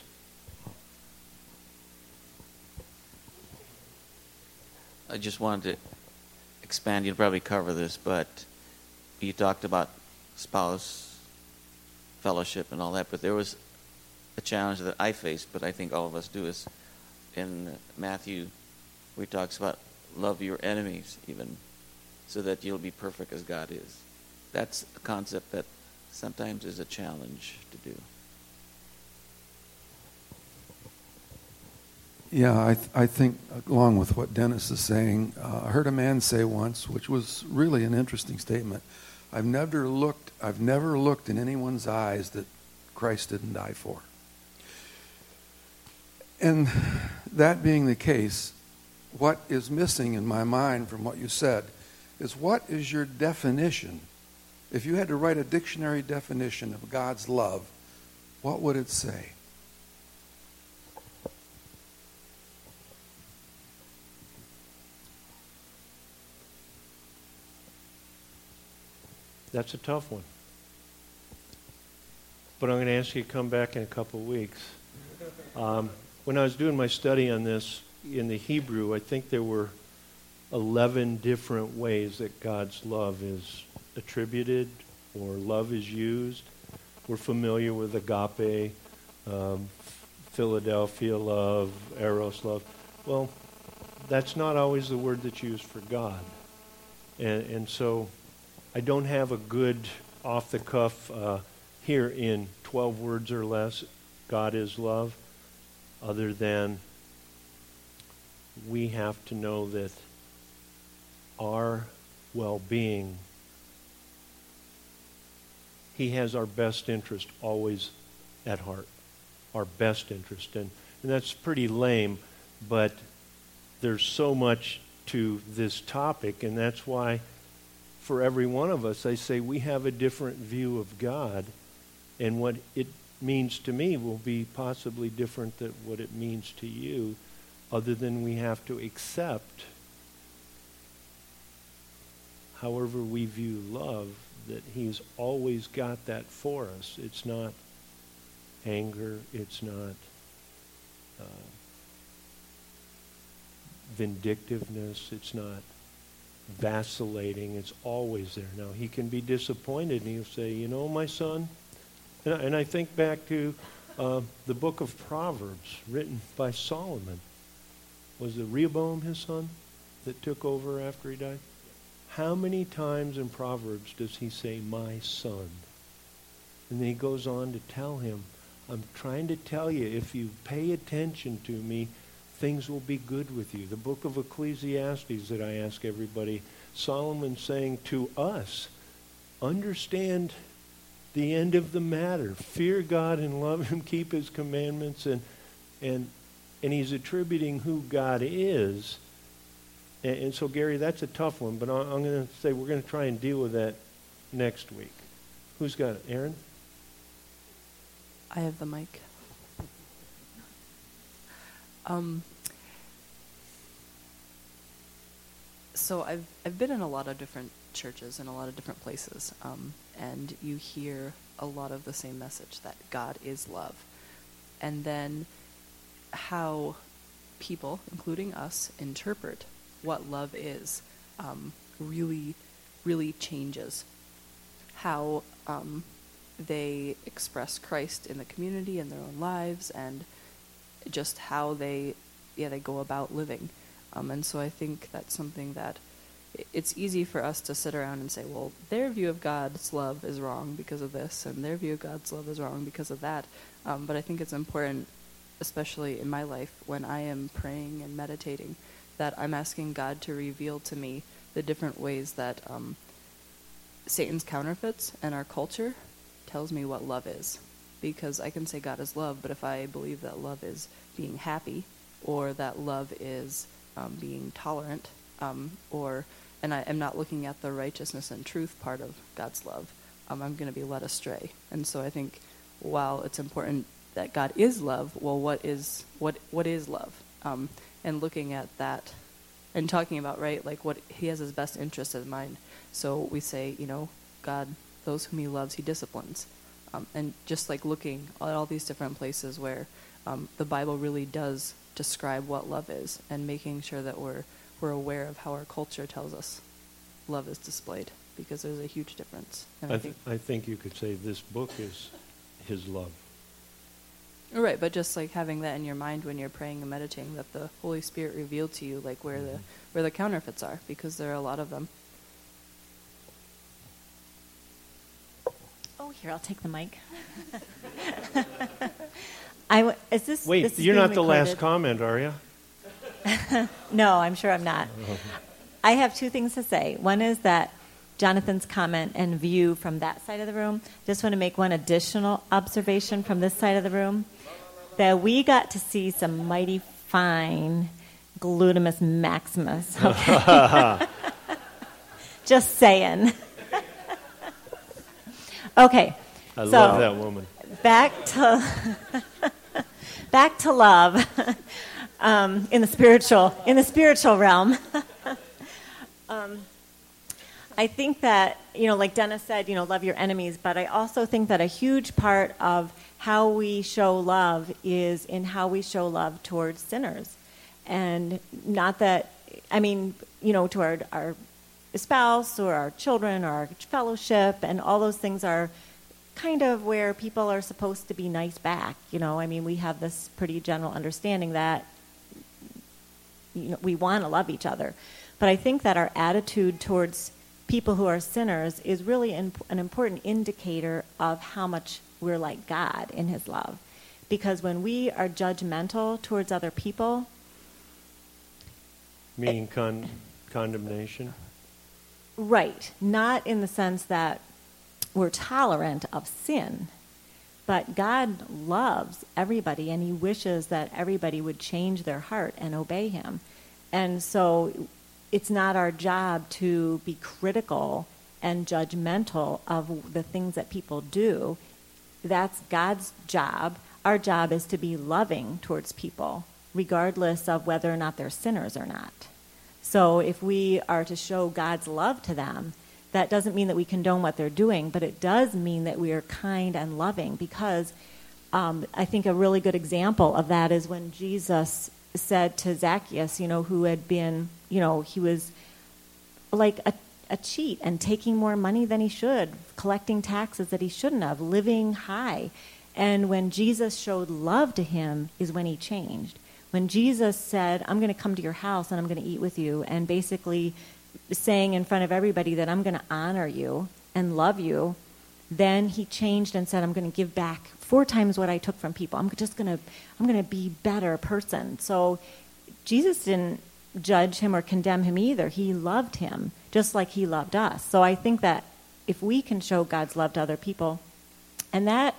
I just wanted to expand. You'd probably cover this, but you talked about spouse fellowship and all that, but there was a challenge that I faced, but I think all of us do, is in Matthew where he talks about love your enemies even, so that you'll be perfect as God is. That's a concept that sometimes is a challenge to do. Yeah, I think along with what Dennis is saying, I heard a man say once, which was really an interesting statement. I've never looked in anyone's eyes that Christ didn't die for. And that being the case, what is missing in my mind from what you said is, what is your definition? If you had to write a dictionary definition of God's love, what would it say? That's a tough one. But I'm going to ask you to come back in a couple of weeks. When I was doing my study on this in the Hebrew, I think there were 11 different ways that God's love is attributed or love is used. We're familiar with agape, Philadelphia love, eros love. Well, that's not always the word that's used for God. And so I don't have a good off-the-cuff here in 12 words or less, God is love, other than we have to know that our well-being, He has our best interest always at heart, our best interest. And that's pretty lame, but there's so much to this topic, and that's why for every one of us, I say we have a different view of God, and what it means to me will be possibly different than what it means to you, other than we have to accept, however we view love, that He's always got that for us. It's not anger. It's not vindictiveness. It's not vacillating. It's always there. Now, He can be disappointed, and He'll say, you know, my son, and I think back to the book of Proverbs written by Solomon. Was it Rehoboam, his son, that took over after he died? How many times in Proverbs does he say, my son? And then he goes on to tell him, I'm trying to tell you, if you pay attention to me, things will be good with you. The book of Ecclesiastes that I ask everybody, Solomon saying to us, understand the end of the matter. Fear God and love Him, keep His commandments, and he's attributing who God is. And so, Gary, that's a tough one, but I'm going to say we're going to try and deal with that next week. Who's got it? Aaron? I have the mic. So I've been in a lot of different churches in a lot of different places, and you hear a lot of the same message, that God is love. And then how people, including us, interpret what love is really, really changes. How they express Christ in the community, in their own lives, and just how they go about living. And so I think that's something that it's easy for us to sit around and say, well, their view of God's love is wrong because of this, and their view of God's love is wrong because of that. But I think it's important, especially in my life, when I am praying and meditating, that I'm asking God to reveal to me the different ways that Satan's counterfeits and our culture tells me what love is. Because I can say God is love, but if I believe that love is being happy, or that love is being tolerant, and I am not looking at the righteousness and truth part of God's love, I'm going to be led astray. And so I think while it's important that God is love, well, what is love? And looking at that and talking about, right, like what He has His best interest in mind. So we say, God, those whom He loves, He disciplines. And just like looking at all these different places where the Bible really does describe what love is, and making sure that we're aware of how our culture tells us love is displayed, because there's a huge difference. And I think you could say this book is his love. Right, but just like having that in your mind when you're praying and meditating, that the Holy Spirit revealed to you like where the counterfeits are, because there are a lot of them. Oh, here, I'll take the mic. Wait, this is you're being not the last recorded? comment, are you? No, I'm sure I'm not. I have two things to say. One is that Jonathan's comment and view from that side of the room. Just want to make one additional observation from this side of the room. That we got to see some mighty fine glutamus maximus. Okay? Just saying. Okay. I love that woman. Back to love in the spiritual realm. I think that, like Dennis said, love your enemies, but I also think that a huge part of how we show love is in how we show love towards sinners. And not that, to our spouse or our children or our fellowship, and all those things are kind of where people are supposed to be nice back. We have this pretty general understanding that we want to love each other. But I think that our attitude towards people who are sinners is really an important indicator of how much we're like God in his love. Because when we are judgmental towards other people... Meaning condemnation? Right. Not in the sense that we're tolerant of sin, but God loves everybody, and he wishes that everybody would change their heart and obey him. And so it's not our job to be critical and judgmental of the things that people do. That's God's job. Our job is to be loving towards people, regardless of whether or not they're sinners or not. So if we are to show God's love to them, that doesn't mean that we condone what they're doing, but it does mean that we are kind and loving, because I think a really good example of that is when Jesus said to Zacchaeus, who had been, he was like a cheat and taking more money than he should, collecting taxes that he shouldn't have, living high. And when Jesus showed love to him is when he changed. When Jesus said, I'm going to come to your house and I'm going to eat with you, and basically saying in front of everybody that I'm going to honor you and love you, then he changed and said, I'm going to give back 4 times what I took from people. I'm going to be a better person. So Jesus didn't judge him or condemn him either. He loved him just like he loved us. So I think that if we can show God's love to other people, and that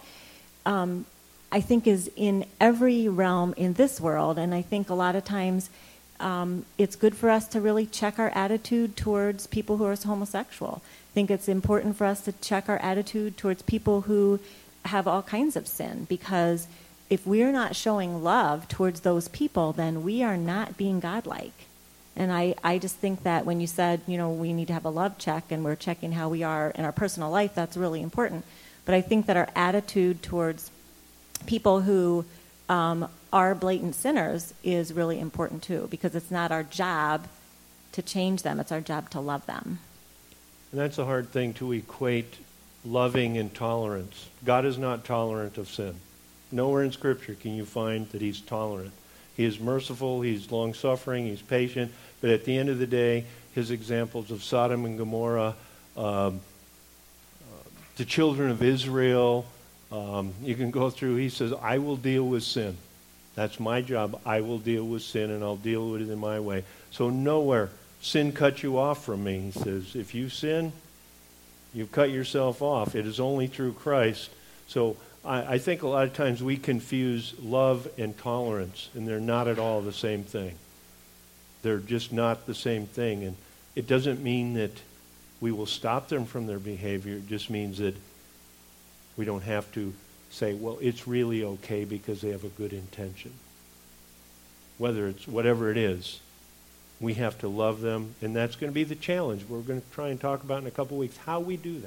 I think is in every realm in this world, and I think a lot of times it's good for us to really check our attitude towards people who are homosexual. I think it's important for us to check our attitude towards people who have all kinds of sin, because if we're not showing love towards those people, then we are not being godlike. And I just think that when you said, we need to have a love check, and we're checking how we are in our personal life, that's really important. But I think that our attitude towards people who are blatant sinners is really important too, because it's not our job to change them, it's our job to love them. And that's a hard thing to equate loving and tolerance. God is not tolerant of sin. Nowhere in Scripture can you find that he's tolerant. He is merciful, he's long-suffering, he's patient, but at the end of the day, his examples of Sodom and Gomorrah, the children of Israel, you can go through, he says, I will deal with sin. That's my job. I will deal with sin, and I'll deal with it in my way. So nowhere, sin cut you off from me. He says, if you sin, you've cut yourself off. It is only through Christ. So I think a lot of times we confuse love and tolerance, and they're not at all the same thing. They're just not the same thing. And it doesn't mean that we will stop them from their behavior. It just means that we don't have to say, well, it's really okay because they have a good intention. Whether it's whatever it is, we have to love them, and that's going to be the challenge we're going to try and talk about in a couple weeks, how we do that.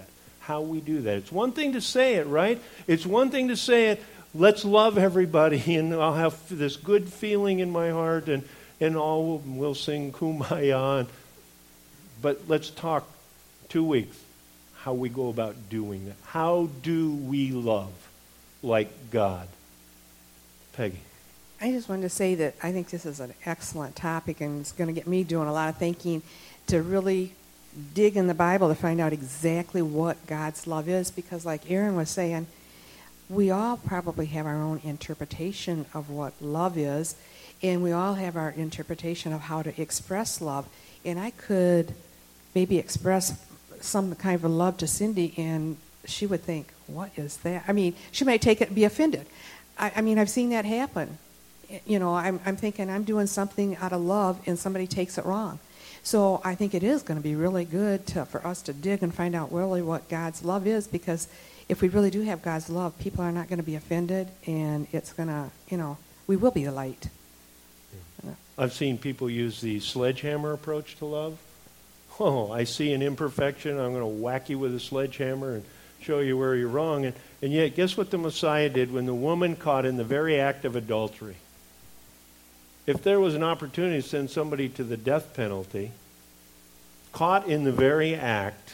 how we do that. It's one thing to say it, right? It's one thing to say it, let's love everybody, and I'll have this good feeling in my heart, and all we'll sing Kumbaya. But let's talk 2 weeks, how we go about doing that. How do we love like God? Peggy. I just wanted to say that I think this is an excellent topic, and it's going to get me doing a lot of thinking to really dig in the Bible to find out exactly what God's love is, because like Aaron was saying, we all probably have our own interpretation of what love is, and we all have our interpretation of how to express love. And I could maybe express some kind of a love to Cindy, and she would think, what is that? I mean, she might take it and be offended. I mean, I've seen that happen. You know, I'm thinking I'm doing something out of love, and somebody takes it wrong. So I think it is going to be really good for us to dig and find out really what God's love is, because if we really do have God's love, people are not going to be offended, and it's going to, you know, we will be the light. Yeah. I've seen people use the sledgehammer approach to love. Oh, I see an imperfection, I'm going to whack you with a sledgehammer and show you where you're wrong. And yet, guess what the Messiah did when the woman caught in the very act of adultery? If there was an opportunity to send somebody to the death penalty, caught in the very act,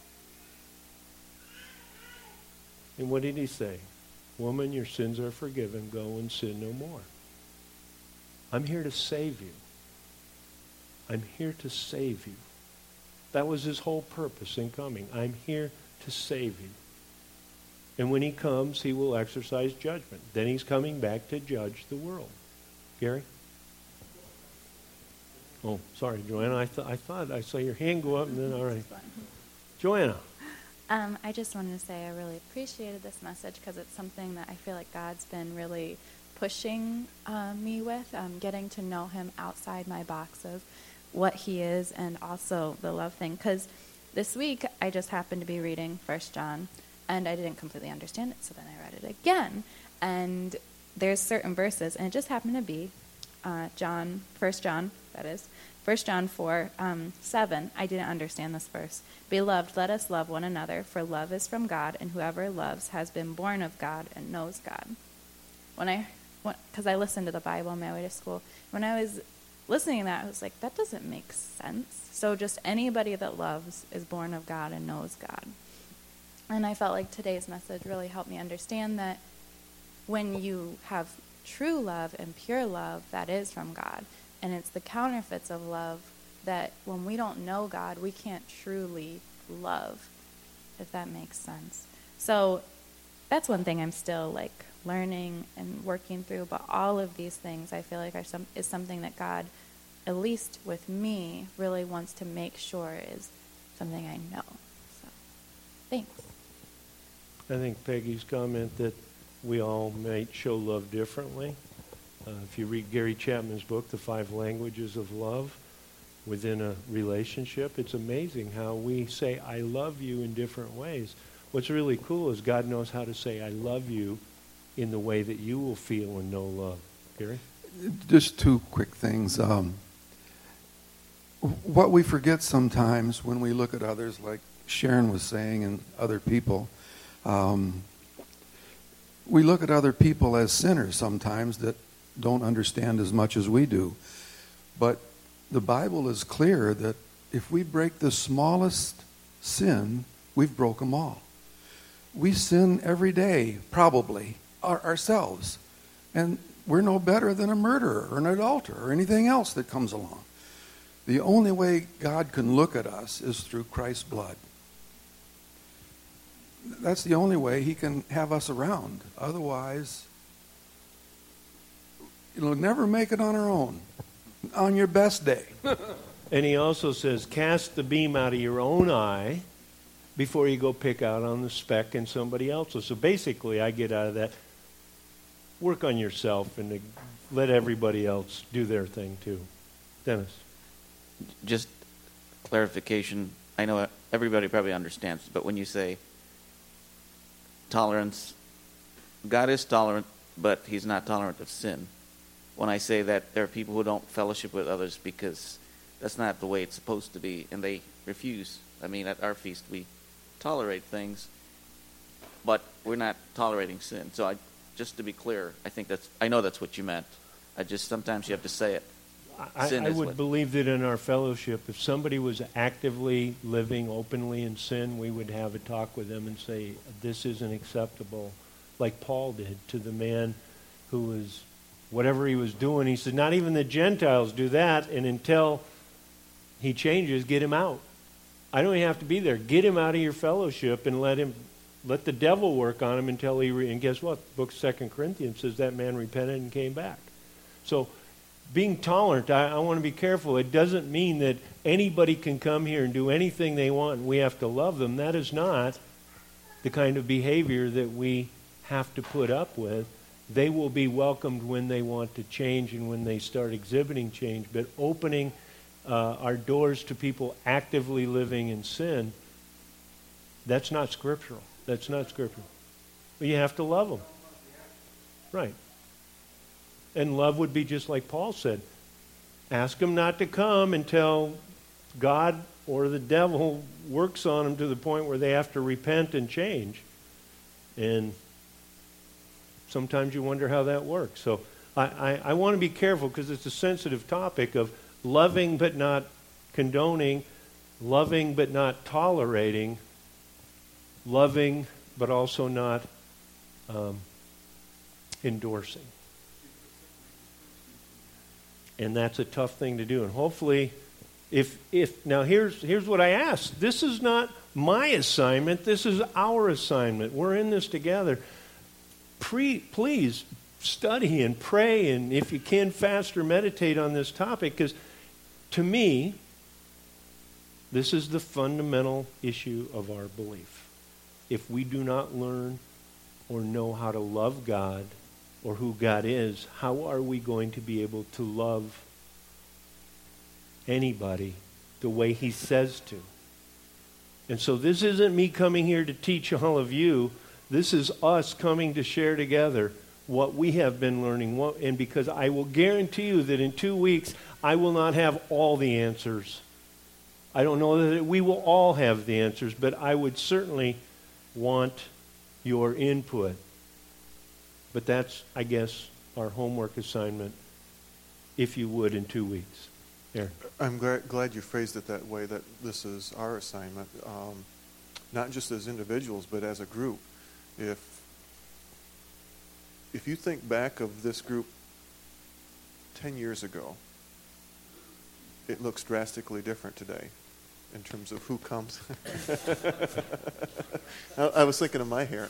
and what did he say? Woman, your sins are forgiven. Go and sin no more. I'm here to save you. I'm here to save you. That was his whole purpose in coming. I'm here to save you. And when he comes, he will exercise judgment. Then he's coming back to judge the world. Gary? Oh, sorry, Joanna. I thought I saw your hand go up, and then all right. Joanna. I just wanted to say I really appreciated this message, because it's something that I feel like God's been really pushing me with, getting to know him outside my box of what he is, and also the love thing. Because this week I just happened to be reading 1 John, and I didn't completely understand it, so then I read it again. And there's certain verses, and it just happened to be 1 John, 1 John 4, 7. I didn't understand this verse. Beloved, let us love one another, for love is from God, and whoever loves has been born of God and knows God. Because I listened to the Bible on my way to school, when I was listening to that, I was like, that doesn't make sense. So just anybody that loves is born of God and knows God. And I felt like today's message really helped me understand that when you have true love and pure love, that is from God. And it's the counterfeits of love that when we don't know God, we can't truly love, if that makes sense. So that's one thing I'm still like learning and working through. But all of these things I feel like is something that God, at least with me, really wants to make sure is something I know. So thanks. I think Peggy's comment that we all might show love differently. If you read Gary Chapman's book, The 5 Languages of Love, within a relationship, it's amazing how we say, I love you in different ways. What's really cool is God knows how to say, I love you in the way that you will feel and know love. Gary? Just 2 quick things. What we forget sometimes when we look at others, like Sharon was saying, and other people, we look at other people as sinners sometimes that don't understand as much as we do. But the Bible is clear that if we break the smallest sin, we've broke them all. We sin every day, probably, ourselves. And we're no better than a murderer or an adulterer or anything else that comes along. The only way God can look at us is through Christ's blood. That's the only way he can have us around. Otherwise, you'll never make it on our own, on your best day. And he also says, cast the beam out of your own eye before you go pick out on the speck in somebody else's. So basically, I get out of that, work on yourself and let everybody else do their thing too. Dennis? Just clarification. I know everybody probably understands, but when you say tolerance, God is tolerant, but he's not tolerant of sin. When I say that there are people who don't fellowship with others because that's not the way it's supposed to be, and they refuse. I mean, at our feast, we tolerate things, but we're not tolerating sin. So just to be clear, I know that's what you meant. Sometimes you have to say it. I would believe that in our fellowship, if somebody was actively living openly in sin, we would have a talk with them and say, this isn't acceptable, like Paul did to the man who was, whatever he was doing, he said, not even the Gentiles do that, and until he changes, get him out. I don't even have to be there. Get him out of your fellowship and let the devil work on him until and guess what? The book of 2 Corinthians says that man repented and came back. So being tolerant, I want to be careful. It doesn't mean that anybody can come here and do anything they want and we have to love them. That is not the kind of behavior that we have to put up with. They will be welcomed when they want to change and when they start exhibiting change. But opening our doors to people actively living in sin, that's not scriptural. That's not scriptural. But you have to love them. Right. And love would be just like Paul said. Ask them not to come until God or the devil works on them to the point where they have to repent and change. And sometimes you wonder how that works. So I want to be careful because it's a sensitive topic of loving but not condoning, loving but not tolerating, loving but also not endorsing. And that's a tough thing to do. And hopefully, now here's what I ask. This is not my assignment. This is our assignment. We're in this together. Please study and pray, and if you can, fast or meditate on this topic, because to me, this is the fundamental issue of our belief. If we do not learn or know how to love God or who God is, how are we going to be able to love anybody the way he says to? And so this isn't me coming here to teach all of you. This is us coming to share together what we have been learning. And because I will guarantee you that in 2 weeks, I will not have all the answers. I don't know that we will all have the answers, but I would certainly want your input. But that's, I guess, our homework assignment, if you would, in 2 weeks. Aaron. I'm glad you phrased it that way, that this is our assignment, not just as individuals, but as a group. If you think back of this group 10 years ago, it looks drastically different today in terms of who comes. I was thinking of my hair.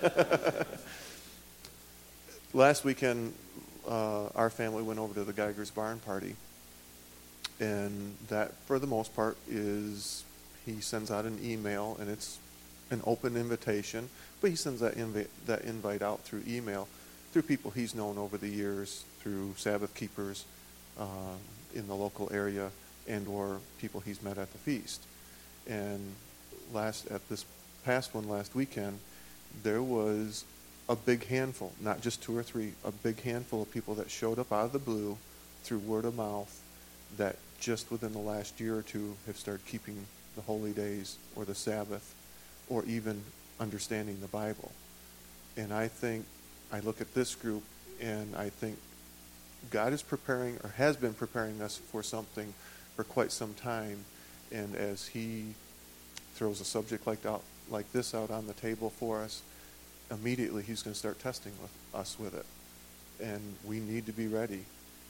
Last weekend, our family went over to the Geiger's Barn party. And that, for the most part, is he sends out an email, and it's an open invitation. But he sends that invite out through email, through people he's known over the years, through Sabbath keepers in the local area, and or people he's met at the feast. And at this past one last weekend, there was a big handful, not just 2 or 3, a big handful of people that showed up out of the blue through word of mouth that just within the last year or 2 have started keeping the holy days or the Sabbath or even understanding the Bible. And I look at this group and I think God is preparing or has been preparing us for something for quite some time. And as he throws a subject like this out on the table for us, immediately he's going to start testing us with it. And we need to be ready.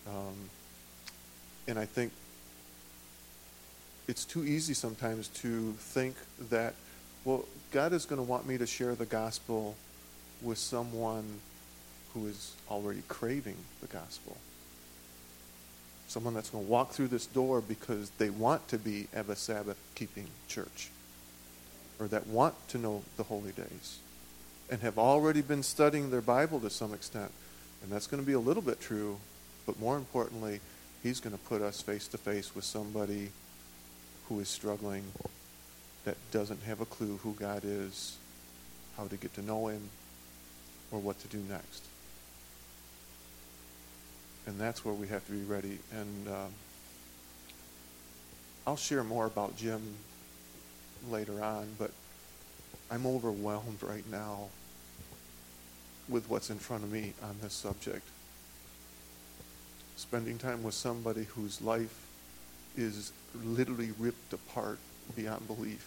And I think it's too easy sometimes to think that, well, God is going to want me to share the gospel with someone who is already craving the gospel. Someone that's going to walk through this door because they want to be of a Sabbath-keeping church, or that want to know the holy days, and have already been studying their Bible to some extent. And that's going to be a little bit true, but more importantly, he's going to put us face to face with somebody who is struggling, that doesn't have a clue who God is, how to get to know him, or what to do next. And that's where we have to be ready. And I'll share more about Jim later on, but I'm overwhelmed right now with what's in front of me on this subject. Spending time with somebody whose life is literally ripped apart beyond belief.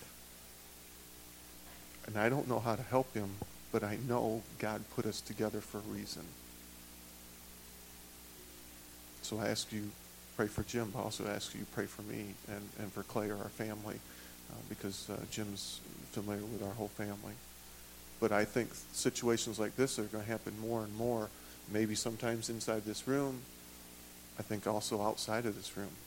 And I don't know how to help him, but I know God put us together for a reason. So I ask you, pray for Jim, but also ask you, pray for me and for Clay or our family, because Jim's familiar with our whole family. But I think situations like this are going to happen more and more, maybe sometimes inside this room, I think also outside of this room.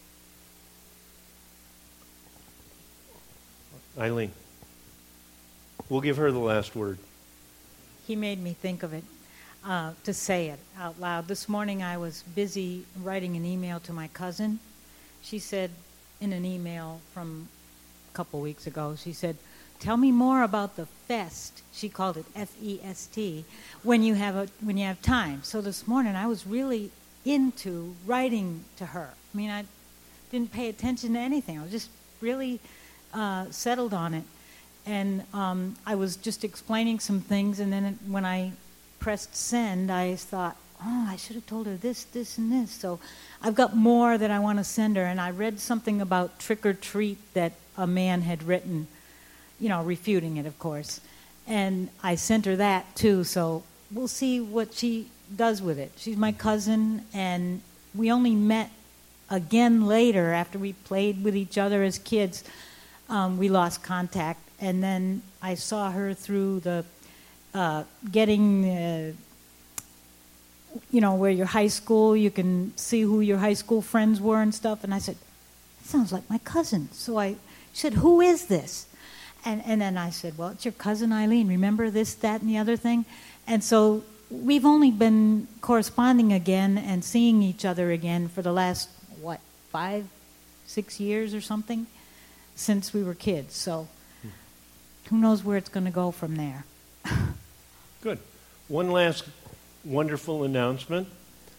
Eileen. We'll give her the last word. He made me think of it, to say it out loud. This morning I was busy writing an email to my cousin. She said in an email from a couple weeks ago, she said, "Tell me more about the fest." She called it F-E-S-T, when you have time. So this morning I was really into writing to her. I mean, I didn't pay attention to anything. I was just really settled on it. And I was just explaining some things, and then when I pressed send, I thought, oh, I should have told her this, this, and this. So I've got more that I want to send her, and I read something about trick or treat that a man had written, refuting it, of course. And I sent her that, too, so we'll see what she does with it. She's my cousin, and we only met again later after we played with each other as kids. We lost contact. And then I saw her through the getting, where your high school, you can see who your high school friends were and stuff. And I said, "That sounds like my cousin." So I said, "Who is this?" And then I said, "Well, it's your cousin Eileen. Remember this, that, and the other thing?" And so we've only been corresponding again and seeing each other again for the last, 5, 6 years or something, since we were kids. So who knows where it's going to go from there. Good. One last wonderful announcement.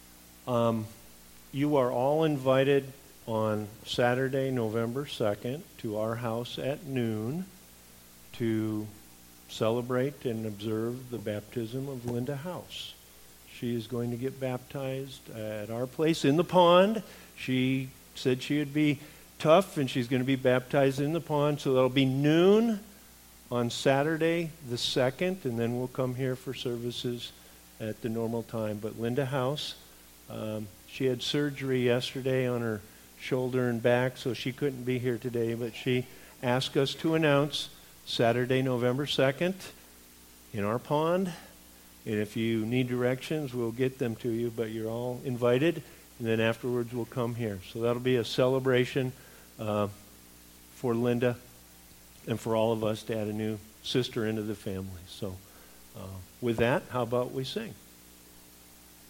You are all invited on Saturday, November 2nd, to our house at noon to celebrate and observe the baptism of Linda House. She is going to get baptized at our place in the pond. She said she would be tough, and she's going to be baptized in the pond, so that'll be noon on Saturday the 2nd, and then we'll come here for services at the normal time. But Linda House, she had surgery yesterday on her shoulder and back, so she couldn't be here today, but she asked us to announce Saturday, November 2nd in our pond. And if you need directions, we'll get them to you, but you're all invited, and then afterwards we'll come here. So that'll be a celebration for Linda and for all of us to add a new sister into the family. So with that, how about we sing?